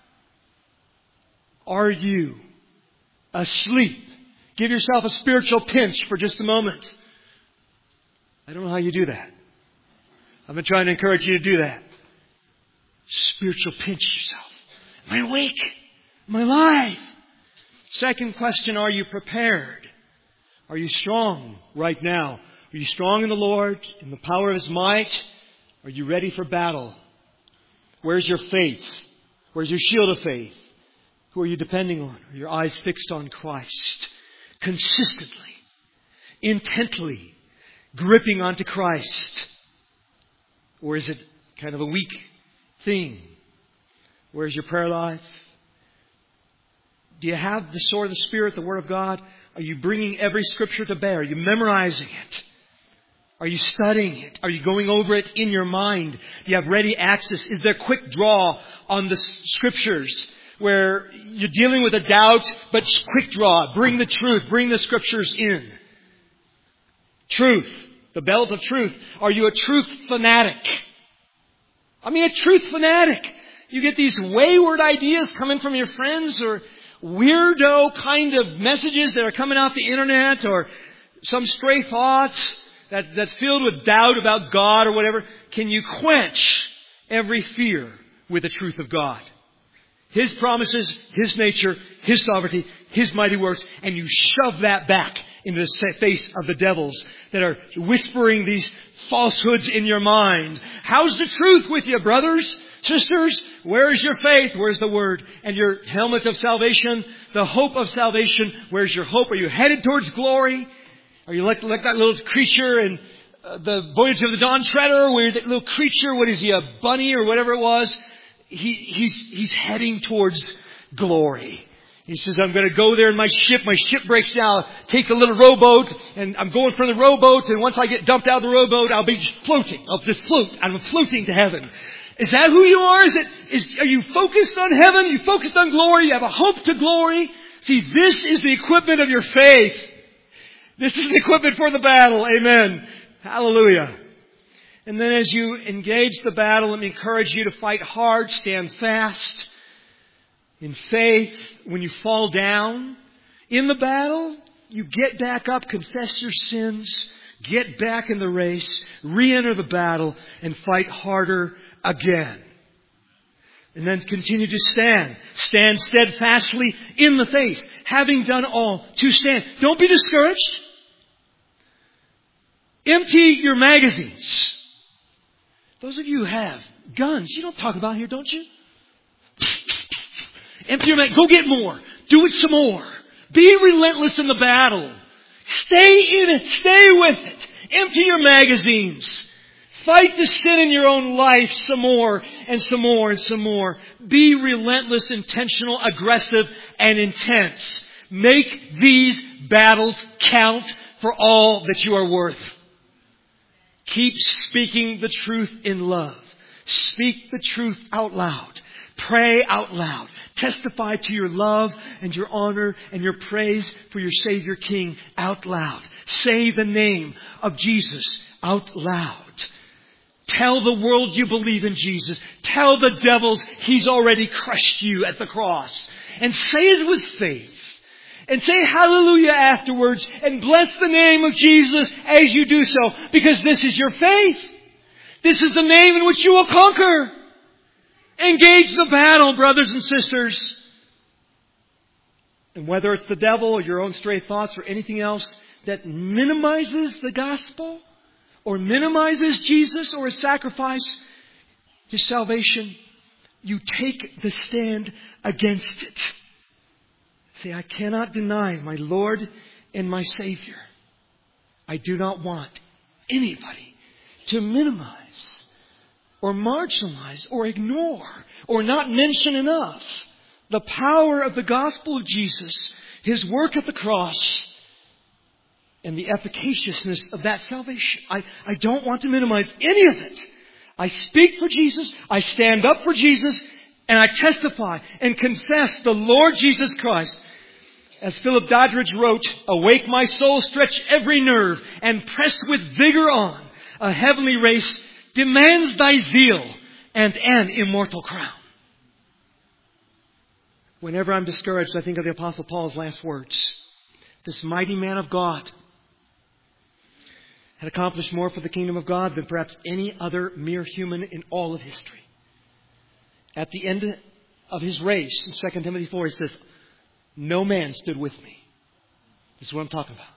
Are you asleep? Give yourself a spiritual pinch for just a moment. I don't know how you do that. I've been trying to encourage you to do that. Spiritual pinch yourself. Am I awake? Am I alive? Second question, are you prepared? Are you strong right now? Are you strong in the Lord, in the power of His might? Are you ready for battle? Where's your faith? Where's your shield of faith? Who are you depending on? Are your eyes fixed on Christ? Consistently, intently, gripping onto Christ? Or is it kind of a weak thing? Where's your prayer life? Do you have the sword of the Spirit, the Word of God? Are you bringing every Scripture to bear? Are you memorizing it? Are you studying it? Are you going over it in your mind? Do you have ready access? Is there quick draw on the Scriptures where you're dealing with a doubt, but quick draw? Bring the truth. Bring the Scriptures in. Truth. The belt of truth. Are you a truth fanatic? I mean, a truth fanatic. You get these wayward ideas coming from your friends or weirdo kind of messages that are coming off the internet or some stray thoughts that's filled with doubt about God or whatever. Can you quench every fear with the truth of God? His promises, His nature, His sovereignty, His mighty works, and you shove that back into the face of the devils that are whispering these falsehoods in your mind. How's the truth with you, brothers, sisters? Where's your faith? Where's the Word? And your helmet of salvation, the hope of salvation. Where's your hope? Are you headed towards glory? Are you like that little creature in the Voyage of the Dawn Treader, where that little creature, what is he, a bunny or whatever it was? He's heading towards glory. He says, I'm going to go there in my ship. My ship breaks down. I'll take a little rowboat and I'm going for the rowboat. And once I get dumped out of the rowboat, I'll be floating. I'll just float. I'm floating to heaven. Is that who you are? Are you focused on heaven? Are you focused on glory? You have a hope to glory? See, this is the equipment of your faith. This is the equipment for the battle. Amen. Hallelujah. And then as you engage the battle, let me encourage you to fight hard, stand fast in faith. When you fall down in the battle, you get back up, confess your sins, get back in the race, re-enter the battle, and fight harder again. And then continue to stand. Stand steadfastly in the faith, having done all to stand. Don't be discouraged. Empty your magazines. Those of you who have guns, you don't talk about here, don't you? Empty your magazines. Go get more. Do it some more. Be relentless in the battle. Stay in it. Stay with it. Empty your magazines. Fight the sin in your own life some more and some more and some more. Be relentless, intentional, aggressive, and intense. Make these battles count for all that you are worth. Keep speaking the truth in love. Speak the truth out loud. Pray out loud. Testify to your love and your honor and your praise for your Savior King out loud. Say the name of Jesus out loud. Tell the world you believe in Jesus. Tell the devils He's already crushed you at the cross. And say it with faith. And say hallelujah afterwards and bless the name of Jesus as you do so, because this is your faith. This is the name in which you will conquer. Engage the battle, brothers and sisters. And whether it's the devil or your own stray thoughts or anything else that minimizes the gospel or minimizes Jesus or His sacrifice, His salvation, you take the stand against it. Say, I cannot deny my Lord and my Savior. I do not want anybody to minimize or marginalize or ignore or not mention enough the power of the gospel of Jesus, His work at the cross, and the efficaciousness of that salvation. I don't want to minimize any of it. I speak for Jesus, I stand up for Jesus, and I testify and confess the Lord Jesus Christ. As Philip Doddridge wrote, awake my soul, stretch every nerve, and press with vigor on. A heavenly race demands thy zeal and an immortal crown. Whenever I'm discouraged, I think of the Apostle Paul's last words. This mighty man of God had accomplished more for the kingdom of God than perhaps any other mere human in all of history. At the end of his race, in 2 Timothy 4, he says, no man stood with me. This is what I'm talking about.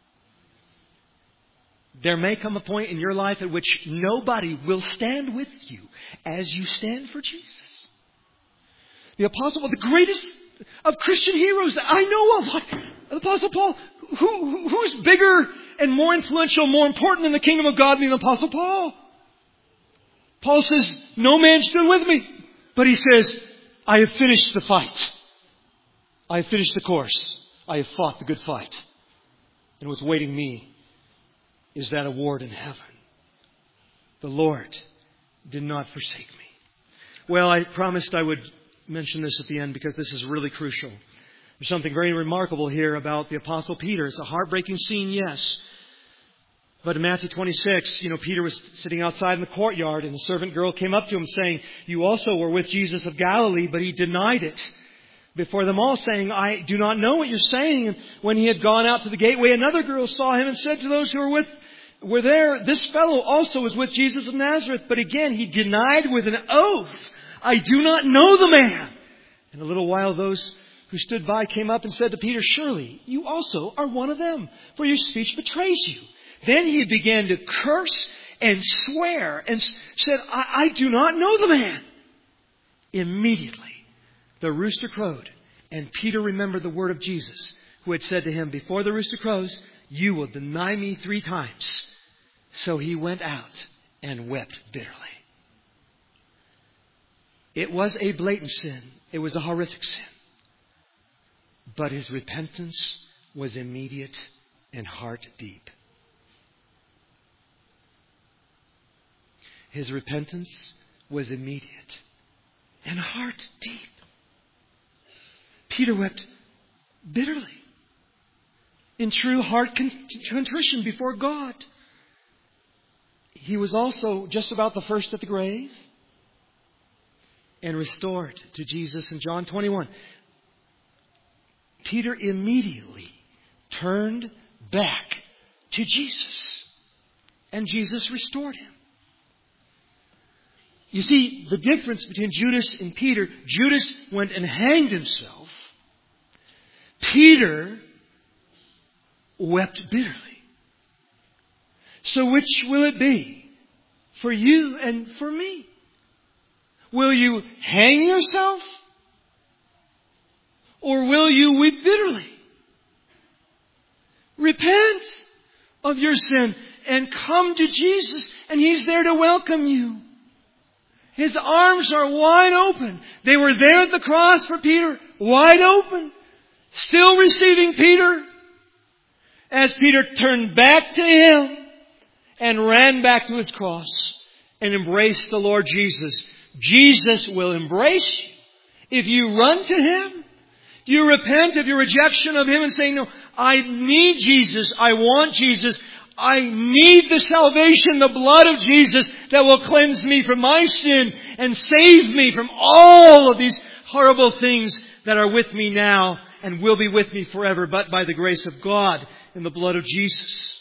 There may come a point in your life at which nobody will stand with you as you stand for Jesus. The Apostle Paul, the greatest of Christian heroes that I know of, like the Apostle Paul, who's bigger and more influential, more important in the kingdom of God than the Apostle Paul? Paul says, no man stood with me. But he says, I have finished the fight. I have finished the course. I have fought the good fight. And what's waiting me is that award in heaven. The Lord did not forsake me. Well, I promised I would mention this at the end because this is really crucial. There's something very remarkable here about the Apostle Peter. It's a heartbreaking scene, yes. But in Matthew 26, Peter was sitting outside in the courtyard and the servant girl came up to him saying, you also were with Jesus of Galilee, but he denied it before them all, saying, I do not know what you're saying. And when he had gone out to the gateway, another girl saw him and said to those who were there, this fellow also was with Jesus of Nazareth. But again, he denied with an oath, I do not know the man. In a little while, those who stood by came up and said to Peter, surely you also are one of them, for your speech betrays you. Then he began to curse and swear and said, I do not know the man. Immediately, the rooster crowed, and Peter remembered the word of Jesus, who had said to him, before the rooster crows, you will deny me 3 times. So he went out and wept bitterly. It was a blatant sin. It was a horrific sin. But his repentance was immediate and heart deep. His repentance was immediate and heart deep. Peter wept bitterly in true heart contrition before God. He was also just about the first at the grave and restored to Jesus in John 21. Peter immediately turned back to Jesus, and Jesus restored him. You see, the difference between Judas and Peter, Judas went and hanged himself. Peter wept bitterly. So which will it be for you and for me? Will you hang yourself? Or will you weep bitterly? Repent of your sin and come to Jesus, and He's there to welcome you. His arms are wide open. They were there at the cross for Peter, wide open, still receiving Peter. As Peter turned back to Him and ran back to His cross and embraced the Lord Jesus. Jesus will embrace you if you run to Him. Do you repent of your rejection of Him and say, no, I need Jesus. I want Jesus. I need the salvation, the blood of Jesus that will cleanse me from my sin and save me from all of these horrible things that are with me now and will be with me forever, but by the grace of God and the blood of Jesus.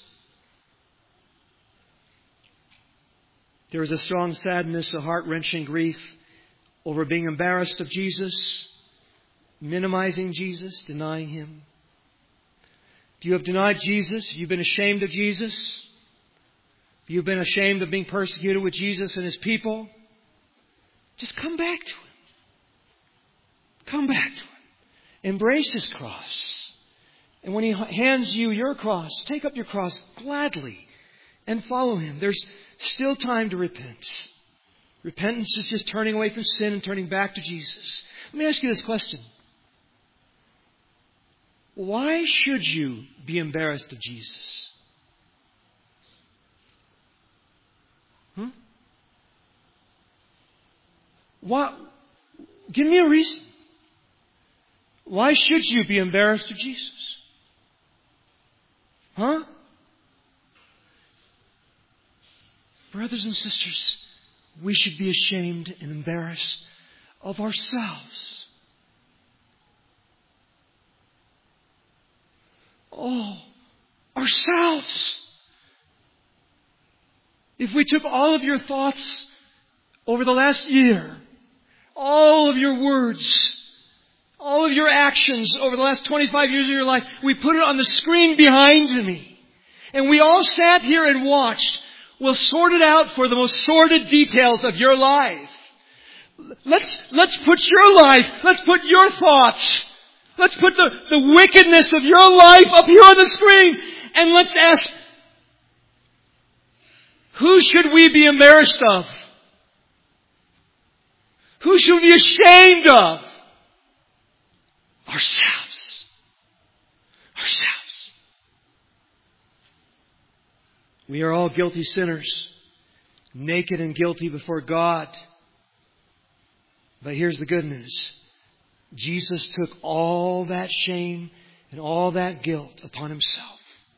There is a strong sadness, a heart-wrenching grief over being embarrassed of Jesus, minimizing Jesus, denying Him. If you have denied Jesus, if you've been ashamed of Jesus, if you've been ashamed of being persecuted with Jesus and His people, just come back to Him. Come back to Him. Embrace His cross. And when He hands you your cross, take up your cross gladly and follow Him. There's still time to repent. Repentance is just turning away from sin and turning back to Jesus. Let me ask you this question. Why should you be embarrassed of Jesus? What? Give me a reason. Why should you be embarrassed of Jesus? Brothers and sisters, we should be ashamed and embarrassed of ourselves. Ourselves. If we took all of your thoughts over the last year, all of your words, all of your actions over the last 25 years of your life, we put it on the screen behind me, and we all sat here and watched, we'll sort it out for the most sordid details of your life. Let's put your life, let's put your thoughts, let's put the wickedness of your life up here on the screen, and let's ask, who should we be embarrassed of? Who should we be ashamed of? Ourselves. Ourselves. We are all guilty sinners, naked and guilty before God. But here's the good news. Jesus took all that shame and all that guilt upon Himself,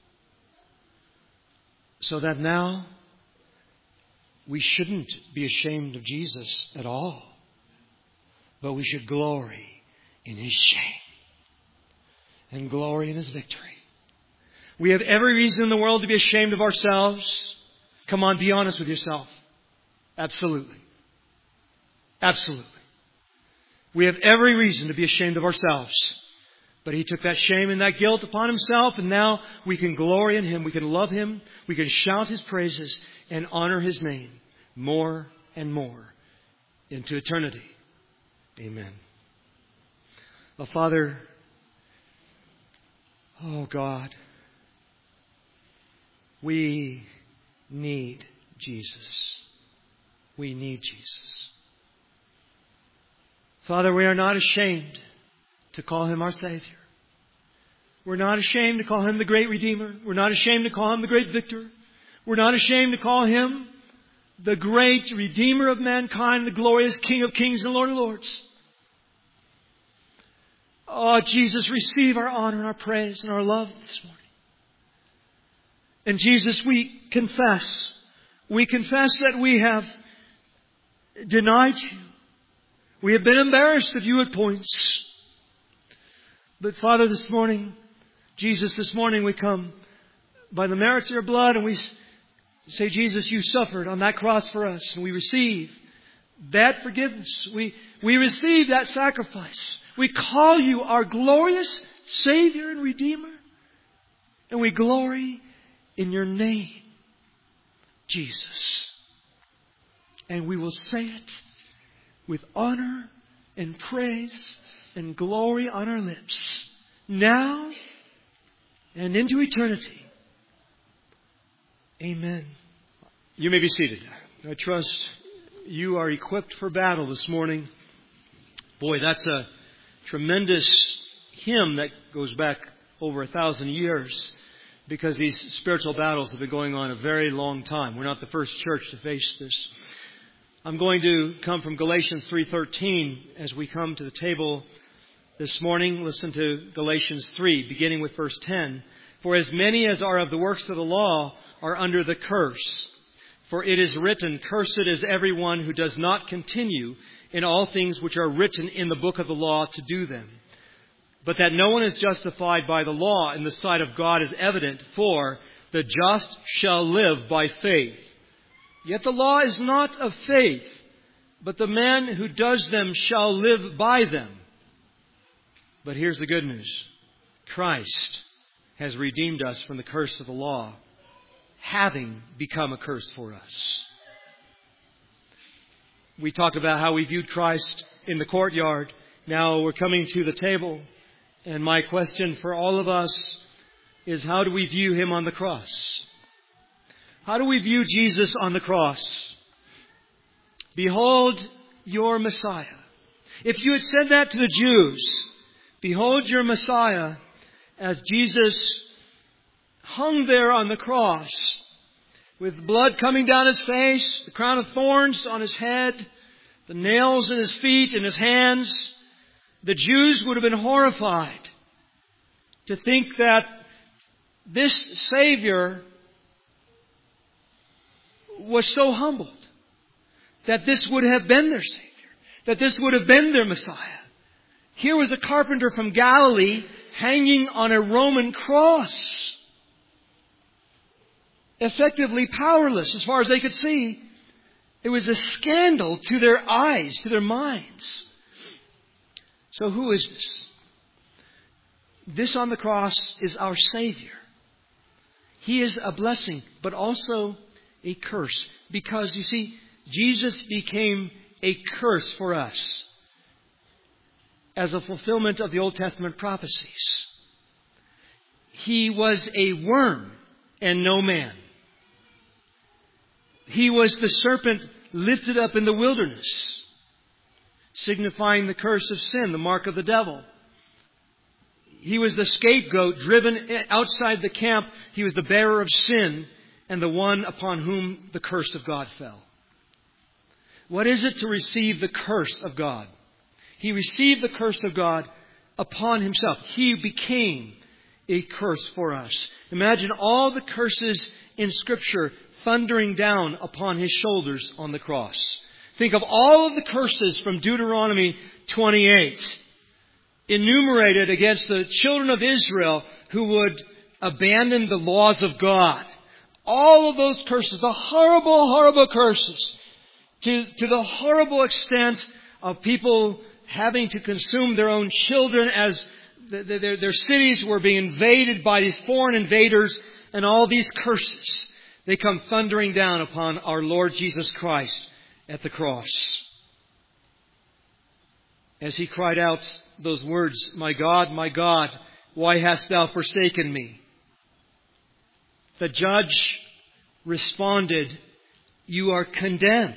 so that now we shouldn't be ashamed of Jesus at all, but we should glory in His shame and glory in His victory. We have every reason in the world to be ashamed of ourselves. Come on, be honest with yourself. Absolutely. Absolutely. We have every reason to be ashamed of ourselves. But He took that shame and that guilt upon Himself, and now we can glory in Him. We can love Him. We can shout His praises and honor His name more and more into eternity. Amen. Well, Father, oh God, we need Jesus. We need Jesus. Father, we are not ashamed to call Him our Savior. We're not ashamed to call Him the great Redeemer. We're not ashamed to call Him the great Victor. We're not ashamed to call Him the great Redeemer of mankind, the glorious King of kings and Lord of lords. Oh, Jesus, receive our honor and our praise and our love this morning. And Jesus, we confess that we have denied You. We have been embarrassed of You at points. But Father, this morning, Jesus, this morning we come by the merits of Your blood, and we say, Jesus, You suffered on that cross for us, and we receive that forgiveness. We receive that sacrifice. We call You our glorious Savior and Redeemer, and we glory in Your name, Jesus. And we will say it with honor and praise and glory on our lips, now and into eternity. Amen. You may be seated. I trust you are equipped for battle this morning. Boy, that's a tremendous hymn that goes back over 1,000 years, because these spiritual battles have been going on a very long time. We're not the first church to face this. I'm going to come from Galatians 3:13 as we come to the table this morning. Listen to Galatians 3, beginning with verse 10. For as many as are of the works of the law are under the curse. For it is written, Cursed is everyone who does not continue in all things which are written in the book of the law to do them. but that no one is justified by the law in the sight of God is evident, for the just shall live by faith. Yet the law is not of faith, but the man who does them shall live by them. But here's the good news. Christ has redeemed us from the curse of the law, having become a curse for us. We talked about how we viewed Christ in the courtyard. Now we're coming to the table. And my question for all of us is, how do we view Him on the cross? How do we view Jesus on the cross? Behold your Messiah. If you had said that to the Jews, behold your Messiah, as Jesus hung there on the cross, with blood coming down His face, the crown of thorns on His head, the nails in His feet and His hands, the Jews would have been horrified to think that this Savior was so humbled, that this would have been their Savior, that this would have been their Messiah. Here was a carpenter from Galilee hanging on a Roman cross, effectively powerless as far as they could see. It was a scandal to their eyes, to their minds. So who is this? This on the cross is our Savior. He is a blessing, but also a curse. Because, you see, Jesus became a curse for us as a fulfillment of the Old Testament prophecies. He was a worm and no man. He was the serpent lifted up in the wilderness, signifying the curse of sin, the mark of the devil. He was the scapegoat driven outside the camp. He was the bearer of sin and the one upon whom the curse of God fell. What is it to receive the curse of God? He received the curse of God upon Himself. He became a curse for us. Imagine all the curses in Scripture thundering down upon His shoulders on the cross. Think of all of the curses from Deuteronomy 28, enumerated against the children of Israel who would abandon the laws of God. All of those curses, the horrible, horrible curses, to the horrible extent of people having to consume their own children as their cities were being invaded by these foreign invaders, and all these curses. They come thundering down upon our Lord Jesus Christ at the cross. As He cried out those words, my God, why hast Thou forsaken me? The judge responded, you are condemned.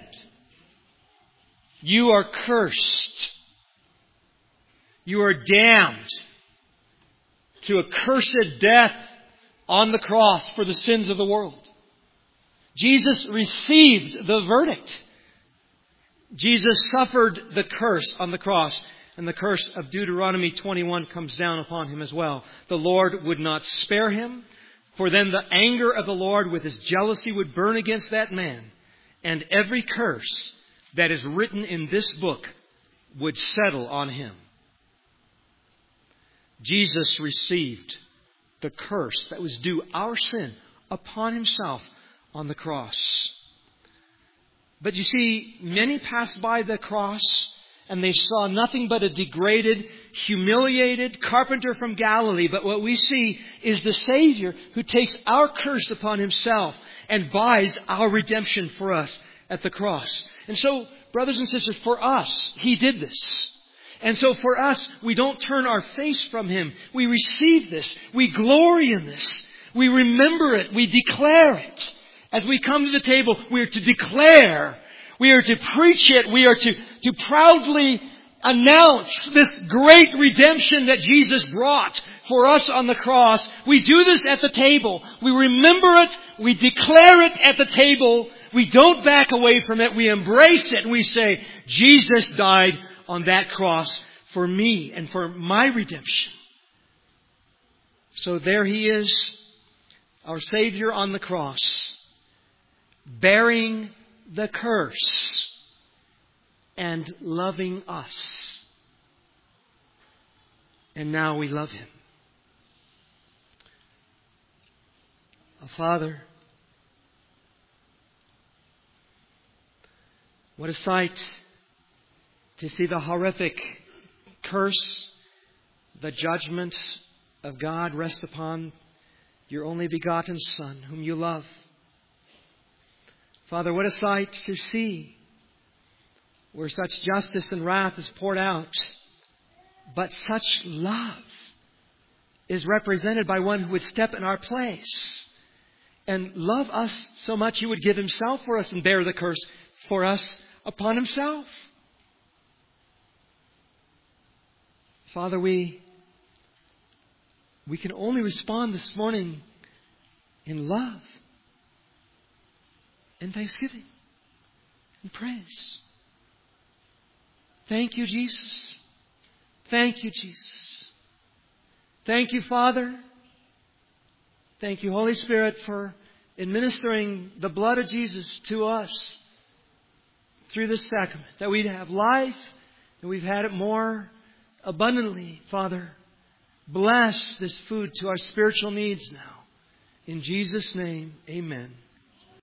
You are cursed. You are damned to a cursed death on the cross for the sins of the world. Jesus received the verdict. Jesus suffered the curse on the cross. And the curse of Deuteronomy 21 comes down upon Him as well. The Lord would not spare Him, for then the anger of the Lord with His jealousy would burn against that man. And every curse that is written in this book would settle on Him. Jesus received the curse that was due our sin upon Himself on the cross. But you see, many passed by the cross and they saw nothing but a degraded, humiliated carpenter from Galilee. But what we see is the Savior who takes our curse upon Himself and buys our redemption for us at the cross. And so, brothers and sisters, for us, He did this. And so for us, we don't turn our face from Him. We receive this. We glory in this. We remember it. We declare it. As we come to the table, we are to declare. We are to preach it. We are to proudly announce this great redemption that Jesus brought for us on the cross. We do this at the table. We remember it. We declare it at the table. We don't back away from it. We embrace it. And we say, Jesus died on that cross for me and for my redemption. So there He is, our Savior on the cross, bearing the curse and loving us. And now we love Him. Father, what a sight to see the horrific curse, the judgment of God rest upon your only begotten Son, whom you love. Father, what a sight to see where such justice and wrath is poured out, but such love is represented by one who would step in our place and love us so much He would give Himself for us and bear the curse for us upon Himself. Father, we can only respond this morning in love and thanksgiving and praise. Thank you, Jesus. Thank you, Jesus. Thank you, Father. Thank you, Holy Spirit, for administering the blood of Jesus to us through this sacrament, that we'd have life and we've had it more abundantly. Father, bless this food to our spiritual needs now. In Jesus' name, amen.